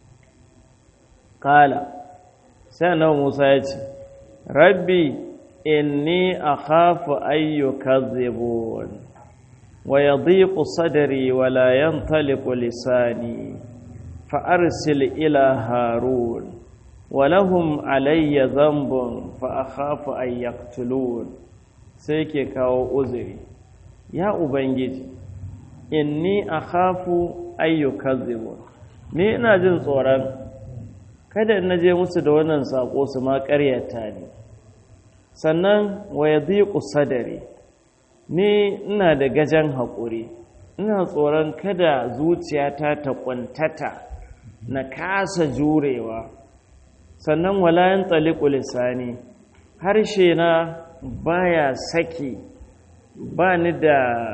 Speaker 1: kala sai annabi Musa ya ce rabbi inni akhafu ayyukazzibun wa yadhiqu sadri wa la yantaliqu lisani fa arsil ila harun wa lahum alayya dhanbun fa akhafu an yaqtulun sai ke kawo uzuri ya ubangiji inni akhafu ayyukazzibun ni ina jin tsoron kada in naje musu da wannan sako su ma ƙaryata ni sannan wa yadhiqu sadri ni ina da gajan haƙuri ina tsoron kada zuciyata ta kwantata na kasa jurewa sannan wala yantaliqu lisani harshe na baya saki ba ni da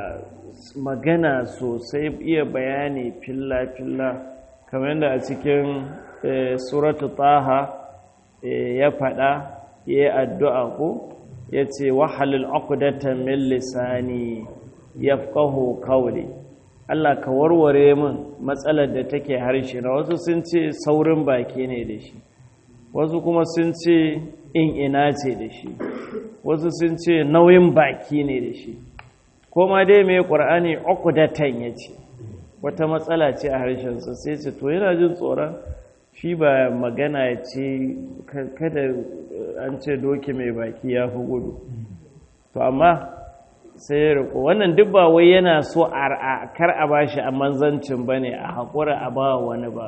Speaker 1: magana sosai iya bayani filla-filla kamar yadda a cikin suratu taha ya faɗa ya yi addu'a ko ya ce wahalul uqdatan min lisani yafqahu qawli Allah ka warware min matsalar da take harshe na wasu sun ce saurin baki ne da shi wasu kuma sun ce in ina ce da shi wasu sun ce nauyin baki ne da shi koma dai mai ƙur'ani uqdatan yace wata matsala ce a harshensa sai ce to yana jin tsoron shi ba magana ya ce kada an ce doki mai baki ya fi gudu to amma sai ya riko wannan duk ba wai yana so a kar a bashi a manzancin bane a haƙura a ba wani ba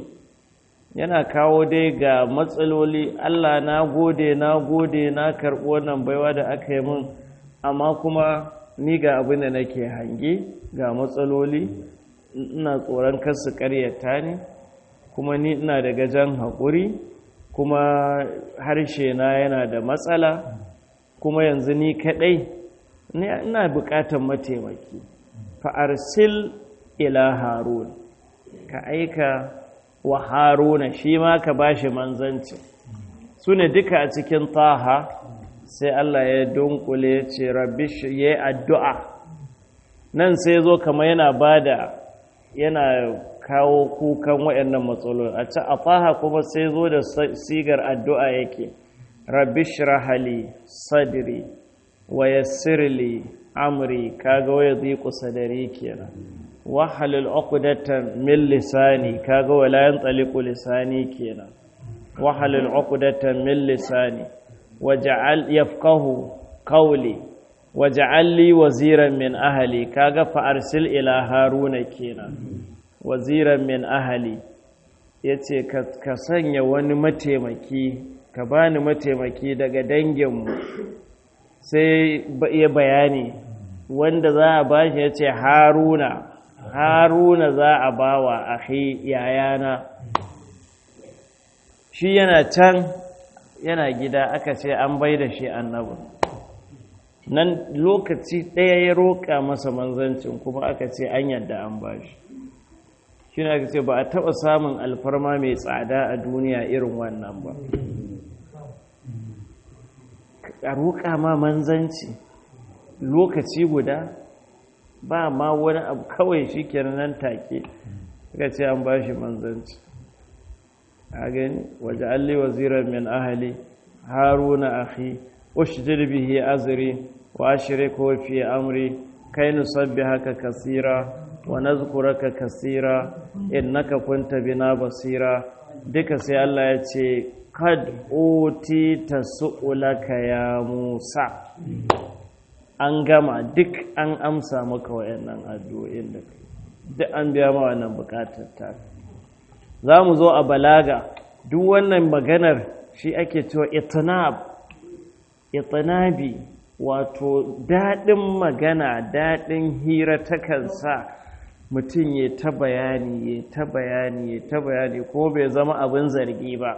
Speaker 1: yana kawo dai ga matsaloli Allah na gode na gode na karɓi wannan baiwa da aka yi min amma kuma ni ga abin da nake hange ga matsaloli ina tsoron kar su ƙaryata ni kuma ni ina da gajan haƙuri kuma harshe na yana da matsala kuma yanzu ni kaɗai ina buƙatar mataimaki fa arsil ila harun ka aika wa haruna shi ma ka bashi manzanci su ne duka a cikin taha sai Allah ya dunkule ya ce rabbi ya addu'a nan sai zo kama yana bada yana kawo kukan waɗannan matsaloli a ci a taha kuma sai zo da sigar addu'a yake rabbi shirahali sadri wa yassirli amri kaga waya dhiqu sadri kenan wa halul uqdatan min lisani kaga wala yantaliqu lisani kenan wa halul uqdatan min lisani waj'al yafqahu qawli waj'al li waziran min ahli kaga fa arsil ila haruna kenan waziran min ahli yace ka sanya wani mataimaki ka bani mataimaki daga danginmu sai ya bayani wanda za a bashi ya ce haruna haruna za a bawa ahi yayana shi yana can yana gida aka ce an bai da shi annabi nan lokaci ɗaya ya roƙa masa manzancin kuma aka ce an yadda an bashi shi ne aka ce ba a taɓa samun alfarma mai tsada a duniya irin wannan ba roƙa ma manzanci lokaci guda ba ma wani abu kawai shi kenan nan take suka ce an ba shi manzanci a gani waje alli waziran min ahali haruna akhi ushdid bihi azri wa ashriku fi amri kai nusabbihaka kaseera wa nazkuraka kaseera innaka kunta bina basira duka sai Allah ya ce kad uti tasu'ulaka ya Musa an gama duk an amsa maka wayannan addu'o'in da kai duk an biya ma wannan bukatar ta zamu zo a balaga duk wannan maganar shi ake cewa itnab itnabi wato dadin magana dadin hira takan sa mutum ya ta bayani ya ta bayani ya ta bayani ko bai zama abin zargi ba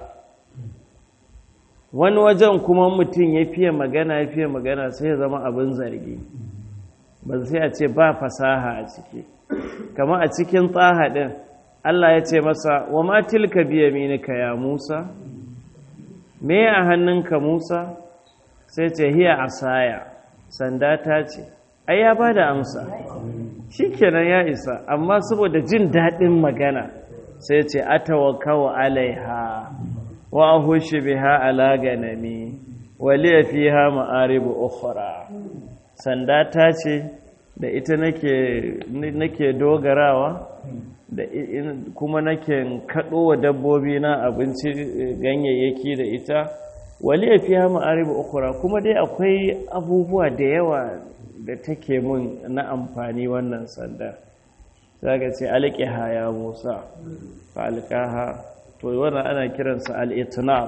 Speaker 1: wani wajen kuma mutum ya fiye magana ya fiye magana sai ya zama abin zargi ba sai a ce ba fasaha a ciki kamar a cikin tsaha din Allah ya ce masa wa ma tilka bi yaminika ya Musa me a hannunka Musa sai ce hiya asaya sanda ta ce ai ya bada amsa shikenan ya isa amma saboda jin dadin magana sai ce atawakkau alaiha wa ahushi biha ala ganami wa li fiha ma'arib ukhra sanda ta ce da ita nake nake dogarawa da kuma nake kado wa dabbobi na abinci ganyayyaki da ita wa li fiha ma'arib ukhra kuma dai akwai abubuwa da yawa da take mun na amfani wannan sanda zaka ce alqiha ya Musa fa alqaha to wannan ana kiransa al-itnab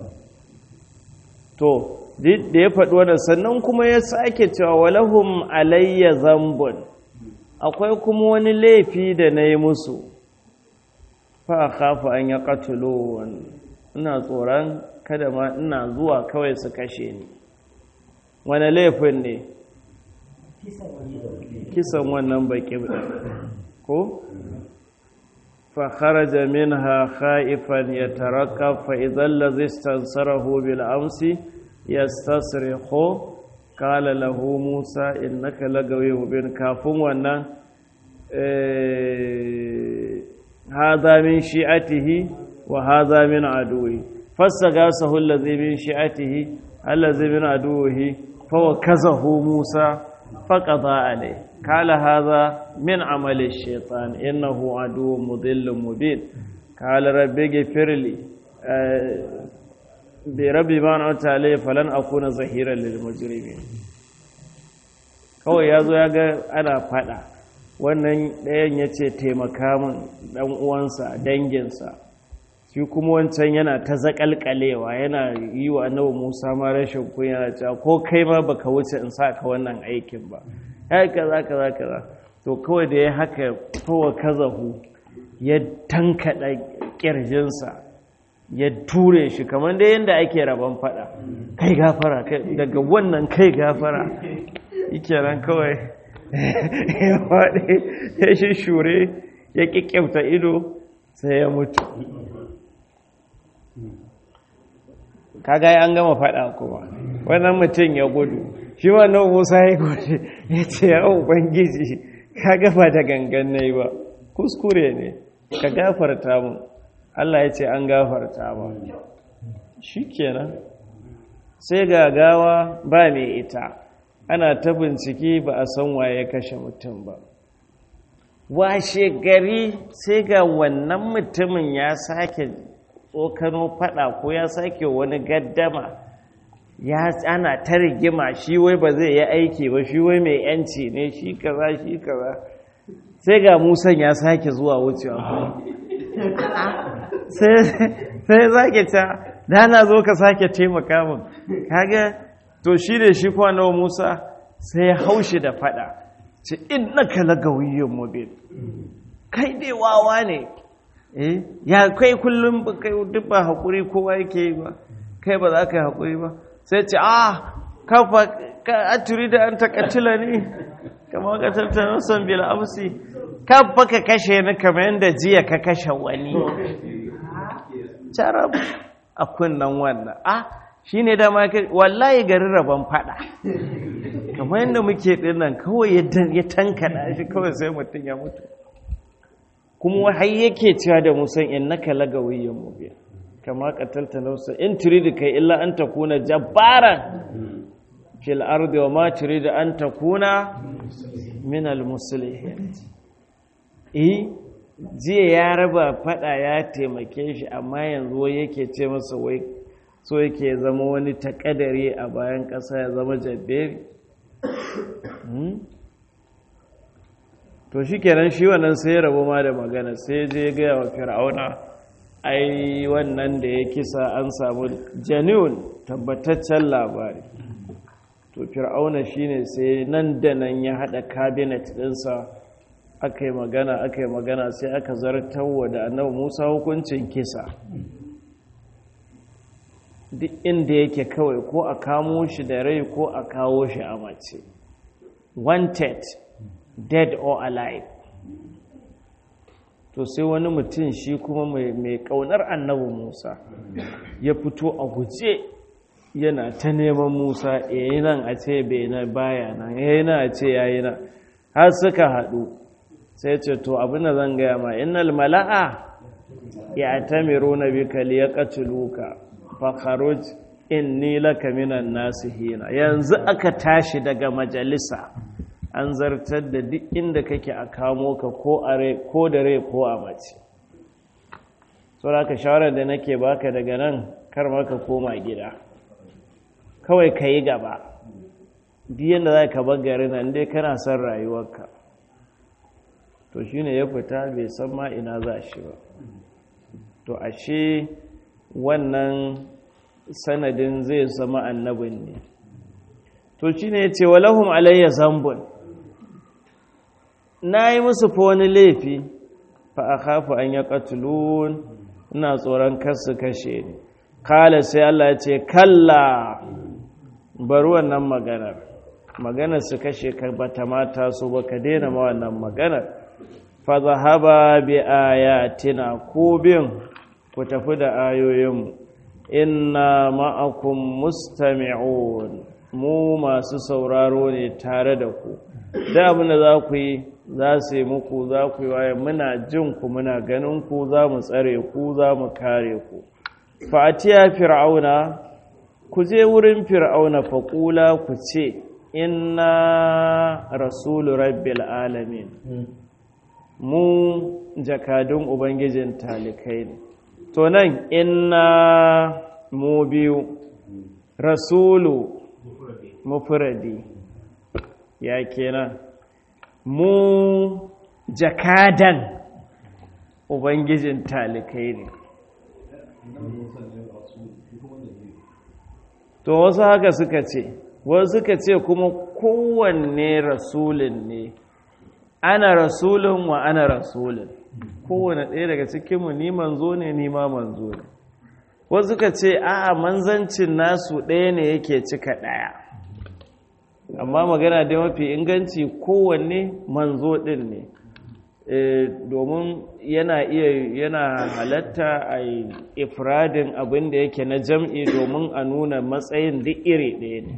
Speaker 1: to da ya faɗi wannan sannan kuma ya sake cewa walahum alayya zambun akwai kuma wani laifi da nayi musu fa akhafu an yaqtulu ina tsoron kada ma ina zuwa kawai su kashe ni wani laifin ne kisan wannan baki ko فخرج منها خائفا يترقب فإذا الذي استنصره بالأمس يستصرخ قال له موسى إنك لغوي مبين كافون wannan هذا من شيعته وهذا من عدوه فاستغاثه الذي من شيعته الذي من عدوه فوكزه موسى فقضى عليه قال هذا من عمل الشيطان إنه عدو مضل مبين قال رب اغفر لي بربي ما أنعمت عليه فلن أكون ظهيرا للمجرمين kawai ya zo ya ga ana fada wannan ɗayan ya ce taimaka min ɗan uwansa danginsa shi kuma wancan yana ta zaƙalƙalewa yana yi wa annabi Musa ma rashin kunya yana cewa ko kai ma baka wuce in sa ka wannan aikin ba ai kaza kaza kaza to kawai da ya haka kowa kazahu ya tankada kirjinsa ya ture shi kamar da yanda ake rabon fada kai gafara daga wannan kai gafara yake ran kawai ya faɗi ya shi shure ya kikkauta ido sai ya mutu kaga an gama fada kuma wannan mutum ya gudu shi wannan Musa ya gudu ya ce ya ubangiji ka gafa da gangan nayi ba kuskure ne ka gafarta mu Allah ya ce an gafarta ba shikenan sai gagawa ba mai ita ana ta bincike ba a san waye kashe mutum ba washe gari sai ga wannan mutumin ya sake tsokano fada ko ya sake wani gaddama ya ana ta rigima shi wai ba zai yi aiki ba shi wai mai yanci ne shi kaza shi kaza sai ga Musa ya sake zuwa wucewa sai sai zake ta dana zo ka sake taimaka min kaga to shi da shi kwa nawa Musa sai ya haushi da fada ce innaka lagawiyyun mubin kai dai wawa ne eh ya kai kullum kai duk ba hakuri kowa yake yi ba kai ba za ka yi hakuri ba sai ce ah kafa ka aturi da an takatila ne kamar ka tattana son bil amsi kafa ka kashe ni kamar yanda jiya ka kashe wani charab a kunnan wannan ah shi ne dama wallahi garin rabon fada kamar yadda muke dinnan kawai ya tankada shi kawai sai mutum ya mutu kuma har yake cewa da musan innaka lagawiyyun mubin kama qatalta nafsa in turidu kai illa an takuna jabbaran fil ardi wa ma turidu an takuna min al muslihin eh jiya ya raba fada ya taimake shi amma yanzu yake ce masa wai so yake zama wani takadari a bayan ƙasa ya zama jabberi to shi kenan shi wannan sai ya rabu ma da magana sai je gaya wa fir'auna ai wannan da ya kisa an samu genuine tabbataccen labari to fir'auna shine sai nan da nan ya haɗa cabinet ɗinsa aka yi magana aka yi magana sai aka zartarwa da annabi Musa hukuncin kisa duk inda yake kawai ko a kamo shi da rai ko a kawo shi a mace wanted dead or alive to sai wani mutum shi kuma mai kaunar annabi Musa ya fito a guje yana ta neman Musa yayi nan a ce bai na baya nan yayi nan a ce yayi nan har suka haɗu sai ce to abin da zan gaya ma innal mala'a ya'tamiruna bika liyaqtuluka fakharuj inni laka minan nasihina yanzu aka tashi daga majalisa an zartar da duk inda kake a kamo ka ko are ko da rai ko a mace saboda ka shawara da nake baka daga nan kar maka koma gida kawai kai gaba duk yanda zaka bar garin nan dai kana son rayuwarka to shine ya fita bai san ma ina za shi ba to ashe wannan sanadin zai zama annabin ne to shine yace walahum alayya zambun nayi musu fa wani laifi fa akhafu an yaqtulun ina tsoron kar su kashe ni kala sai Allah ya ce kalla bar wannan maganar maganar su kashe ka bata mata su ba ka daina ma wannan maganar fa zahaba bi ayatina ku bin ku tafi da ayoyinmu inna ma'akum mustami'un mu masu sauraro ne tare da ku da abin da za ku yi za su yi muku za ku yi waye muna jin ku muna ganin ku za mu tsare ku za mu kare ku fa'atiya fir'auna ku je wurin fir'auna faƙula ku ce inna rasulu rabbil alamin mu jakadun ubangijin talikai ne to nan inna mu biyu rasulu mufradi ya kenan mu jakadan ubangijin talikai ne to wasu haka suka ce wasu suka ce kuma kowanne rasulun ne ana rasulun wa ana rasulun kowane ɗaya daga cikinmu ni manzo ne ni ma manzo ne wasu suka ce a'a manzancin nasu ɗaya ne yake cika ɗaya amma magana dai mafi inganci kowanne manzo ɗin ne domin yana iya yana halatta a ifradin abin da yake na jam'i domin a nuna matsayin duk iri ɗaya ne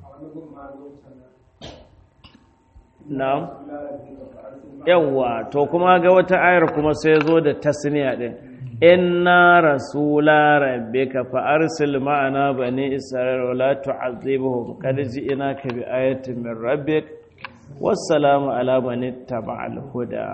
Speaker 1: na yawwa to kuma ga wata ayar kuma sai zo da tasniya din inna rasula rabbika fa arsil ma'ana bani isra'ila wa la tu'adhibuhum qad ji'naka bi ayatin min rabbik wassalamu ala man ittaba'al huda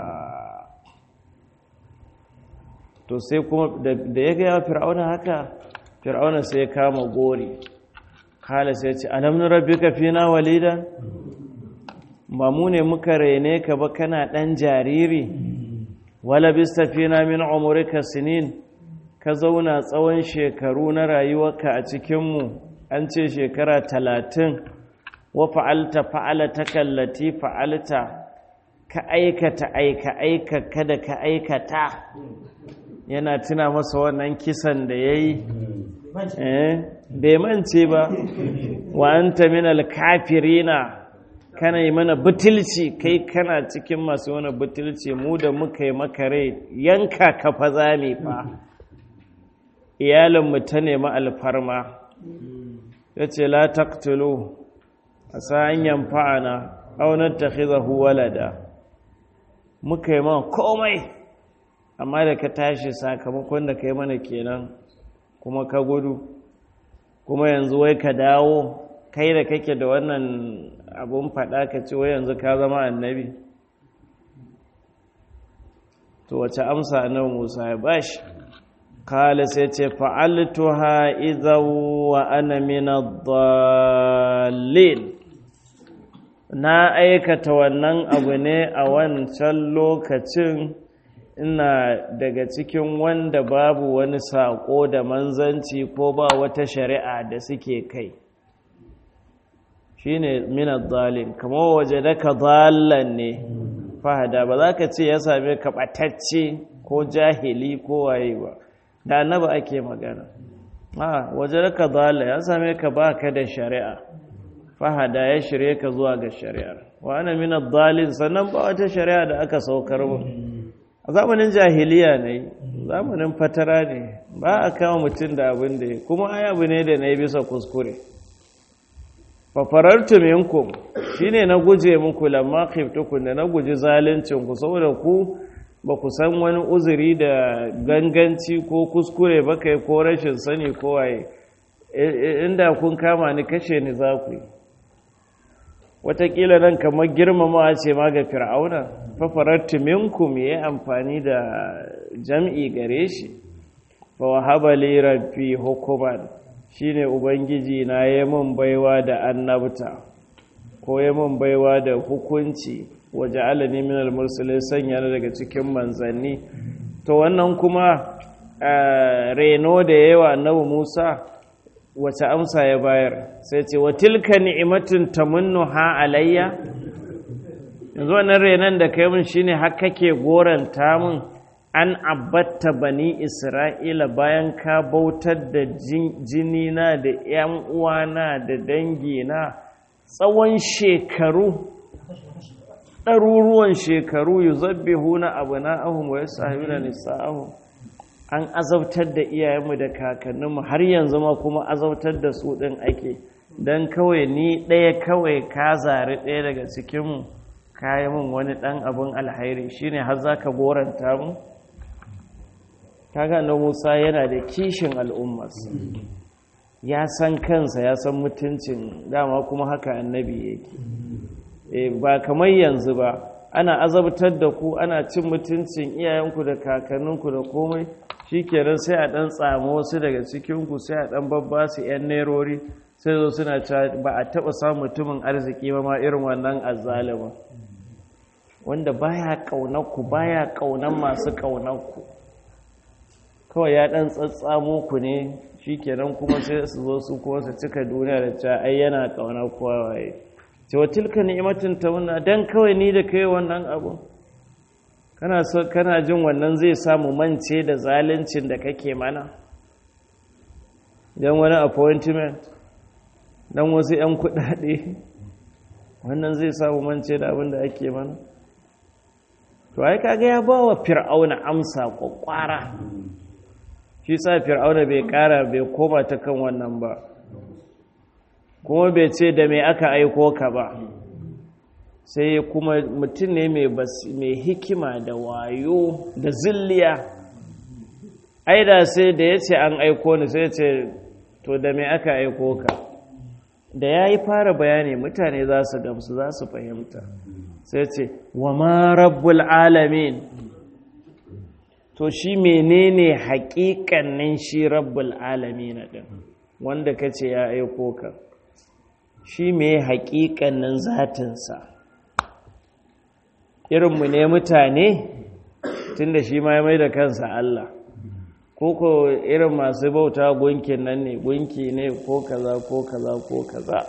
Speaker 1: to sai kuma da ya ga fir'auna haka fir'auna sai ya kama gori kala sai ya ce alam rabbika fina walida ba mu ne muka rene ka ba kana ɗan jariri wala bista fina min umurika sinin ka zauna tsawon shekaru na rayuwarka a cikinmu an ce shekara talatin wa fa'alta fa'alata kallati fa'alta ka aikata aika aika kada ka aikata yana tuna masa wannan kisan da ya yi bai mance ba wa anta min alkafirina kana yi mana butulci kai kana cikin masu wani butulci mu da muka yi maka rai yanka kafa zame fa iyalinmu ta nemi alfarma yace la taqtulu asa an yanfa'ana aw nattakhidahu walada muka yi man komai amma da ka tashi sakamakon da kai mana kenan kuma ka gudu kuma yanzu wai ka dawo kai da kake da wannan abun fada ka ce wai yanzu ka zama annabi to wace amsa annabi Musa ya bashi kala sai ce fa'altuha idza wa ana min ad-dallin na aikata wannan abu ne a wancan lokacin ina daga cikin wanda babu wani sako da manzanci ko ba wata shari'a da suke kai shine min ad-dallin kamar wajadaka dallan ne fahada ba za ka ce ya same ka ɓatacce ko jahili ko waye ba da annaba ake magana a waje ka zala ya same ka ba ka da shari'a fahada ya shirye ka zuwa ga shari'ar wa ana min ad-dalin sannan ba wata shari'a da aka saukar ba a zamanin jahiliya ne zamanin fatara ne ba a kama mutum da abin da ya kuma ai abu ne da na yi bisa kuskure fafarartu minkum shine na guje muku lamma khiftukum da na guji zalincin ku saboda ku ba ku san wani uzuri da ganganci ko kuskure ba kai ko rashin sani ko waye inda kun kama ni kashe ni za ku yi watakila nan kamar girmamawa ce ma ga fir'auna fafarartu minkum yayi amfani da jam'i gare shi fa wahaba li rabbi hukuman shine ubangiji na ya mun baiwa da annabta ko ya mun baiwa da hukunci waje alani min al-mursalin sanya daga cikin manzanni to wannan kuma reno da yawa annabi Musa wace amsa ya bayar sai ce wa tilka ni'matun tamunnuha alayya yanzu wannan renon da kai mun shine har kake goranta mun an abatta bani isra'ila bayan ka bautar da jinina da ‘yan uwana da dangina tsawon shekaru ɗaruruwan shekaru yi zabbe huna abu na ahun wa ya sahibi na nisa'ahun an azabtar da iyayenmu da kakanninmu har yanzu ma kuma azabtar da su ɗin ake don kawai ni ɗaya kawai ka zari ɗaya daga cikinmu ka yi min wani ɗan abin alhairi shine har za ka goranta mu kaga na Musa yana da kishin al'ummarsa ya san kansa ya san mutuncin dama kuma haka annabi yake e, ba kamar yanzu ba ana azabtar da ku ana cin mutuncin iyayenku da kakanninku da komai shikenan sai a dan tsamo wasu daga cikinku sai a dan babba su yan nerori sai zo suna cewa ba a taba samun mutumin arziki ba ma irin wannan azzalima wanda baya kaunarku baya kaunan masu kaunarku kawai ya ɗan tsatsamo ku ne shi kenan kuma sai su zo su kuma su cika duniya da cewa ai yana ƙauna kowa waye cewa tilka ni'imatin ta wannan dan kawai ni da kai wannan abu kana so kana jin wannan zai samu mance da zaluncin da kake mana dan wani appointment dan wasu ƴan kuɗaɗe wannan zai samu mance da abin da ake mana to ai kaga ya ba wa fir'auna amsa kwakwara shi sa fir'auna bai kara bai koma ta kan wannan ba kuma bai ce da me aka aiko ka ba sai kuma mutum ne mai hikima da wayo da zilliya ai da sai da ya ce an aiko ni sai ce to da me aka aiko ka da ya yi fara bayani mutane za su gamsu za su fahimta sai ce wa ma rabbul alamin to shi menene haƙiƙanin shi rabbul alamin din wanda kace ya aiko ka shi me haƙiƙanin zatinsa irinmu ne mutane tunda shi ma ya mai da kansa Allah ko irin masu bauta gunkin nan ne gunki ne ko kaza ko kaza ko kaza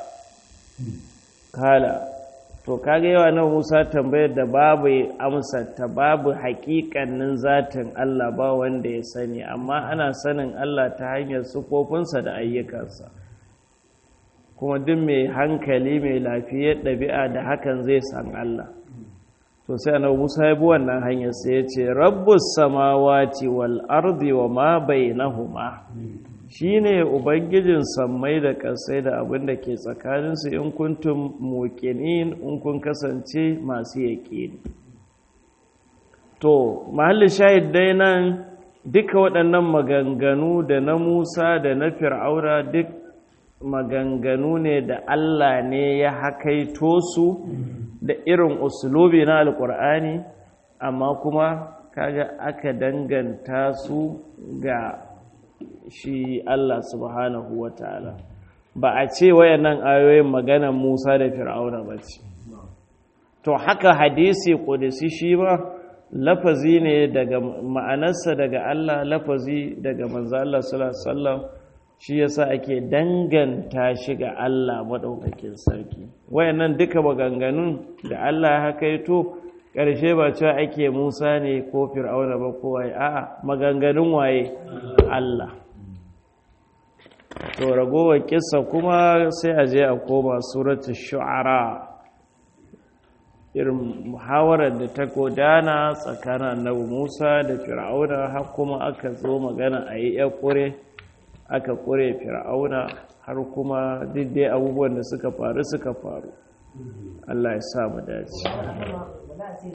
Speaker 1: kala to kage yawa na Musa tambayar da babu amsar ta babu haƙiƙanin zatin Allah ba wanda ya sani amma ana sanin Allah ta hanyar sifofinsa da ayyukansa kuma duk mai hankali mai lafiyar ɗabi'a da hakan zai san Allah to sai annabi Musa ya bi wannan hanyar sai ya ce rabbus samawati wal ardi wa ma bainahuma shine ubangijin sammai da ƙasai da abin da ke tsakaninsu in kuntum muqinin in kun kasance masu yaƙini. To mahallin shahid dai nan duka waɗannan maganganu da na Musa da na Fir'auna duk maganganu ne da Allah ne ya hakaito su da irin usulubi na alƙur'ani, amma kuma kaga aka danganta su ga shi Allah subhanahu wa ta'ala. Ba a ce wayannan ayoyin maganan Musa da Fir'auna ba ce. To haka hadisi ƙudisi shi ba lafazi ne daga ma'anarsa daga Allah, lafazi daga manzo Allah sallallahu alaihi wasallam, shi yasa ake danganta shi ga Allah madaukakin sarki. Wayannan duka maganganun da Allah ya hakaito ƙarshe ba cewa ake Musa ne ko Fir'auna ba ko waye, a'a maganganun waye? Allah. To ragowar kissa kuma sai a je a koma suratul shu'ara, irin muhawarar da ta godana tsakanin annabi Musa da Fir'auna, har kuma aka zo magana a yi ya ƙure, aka ƙure Fir'auna, har kuma duk dai abubuwan da suka faru suka faru. Allah ya sa mu dace.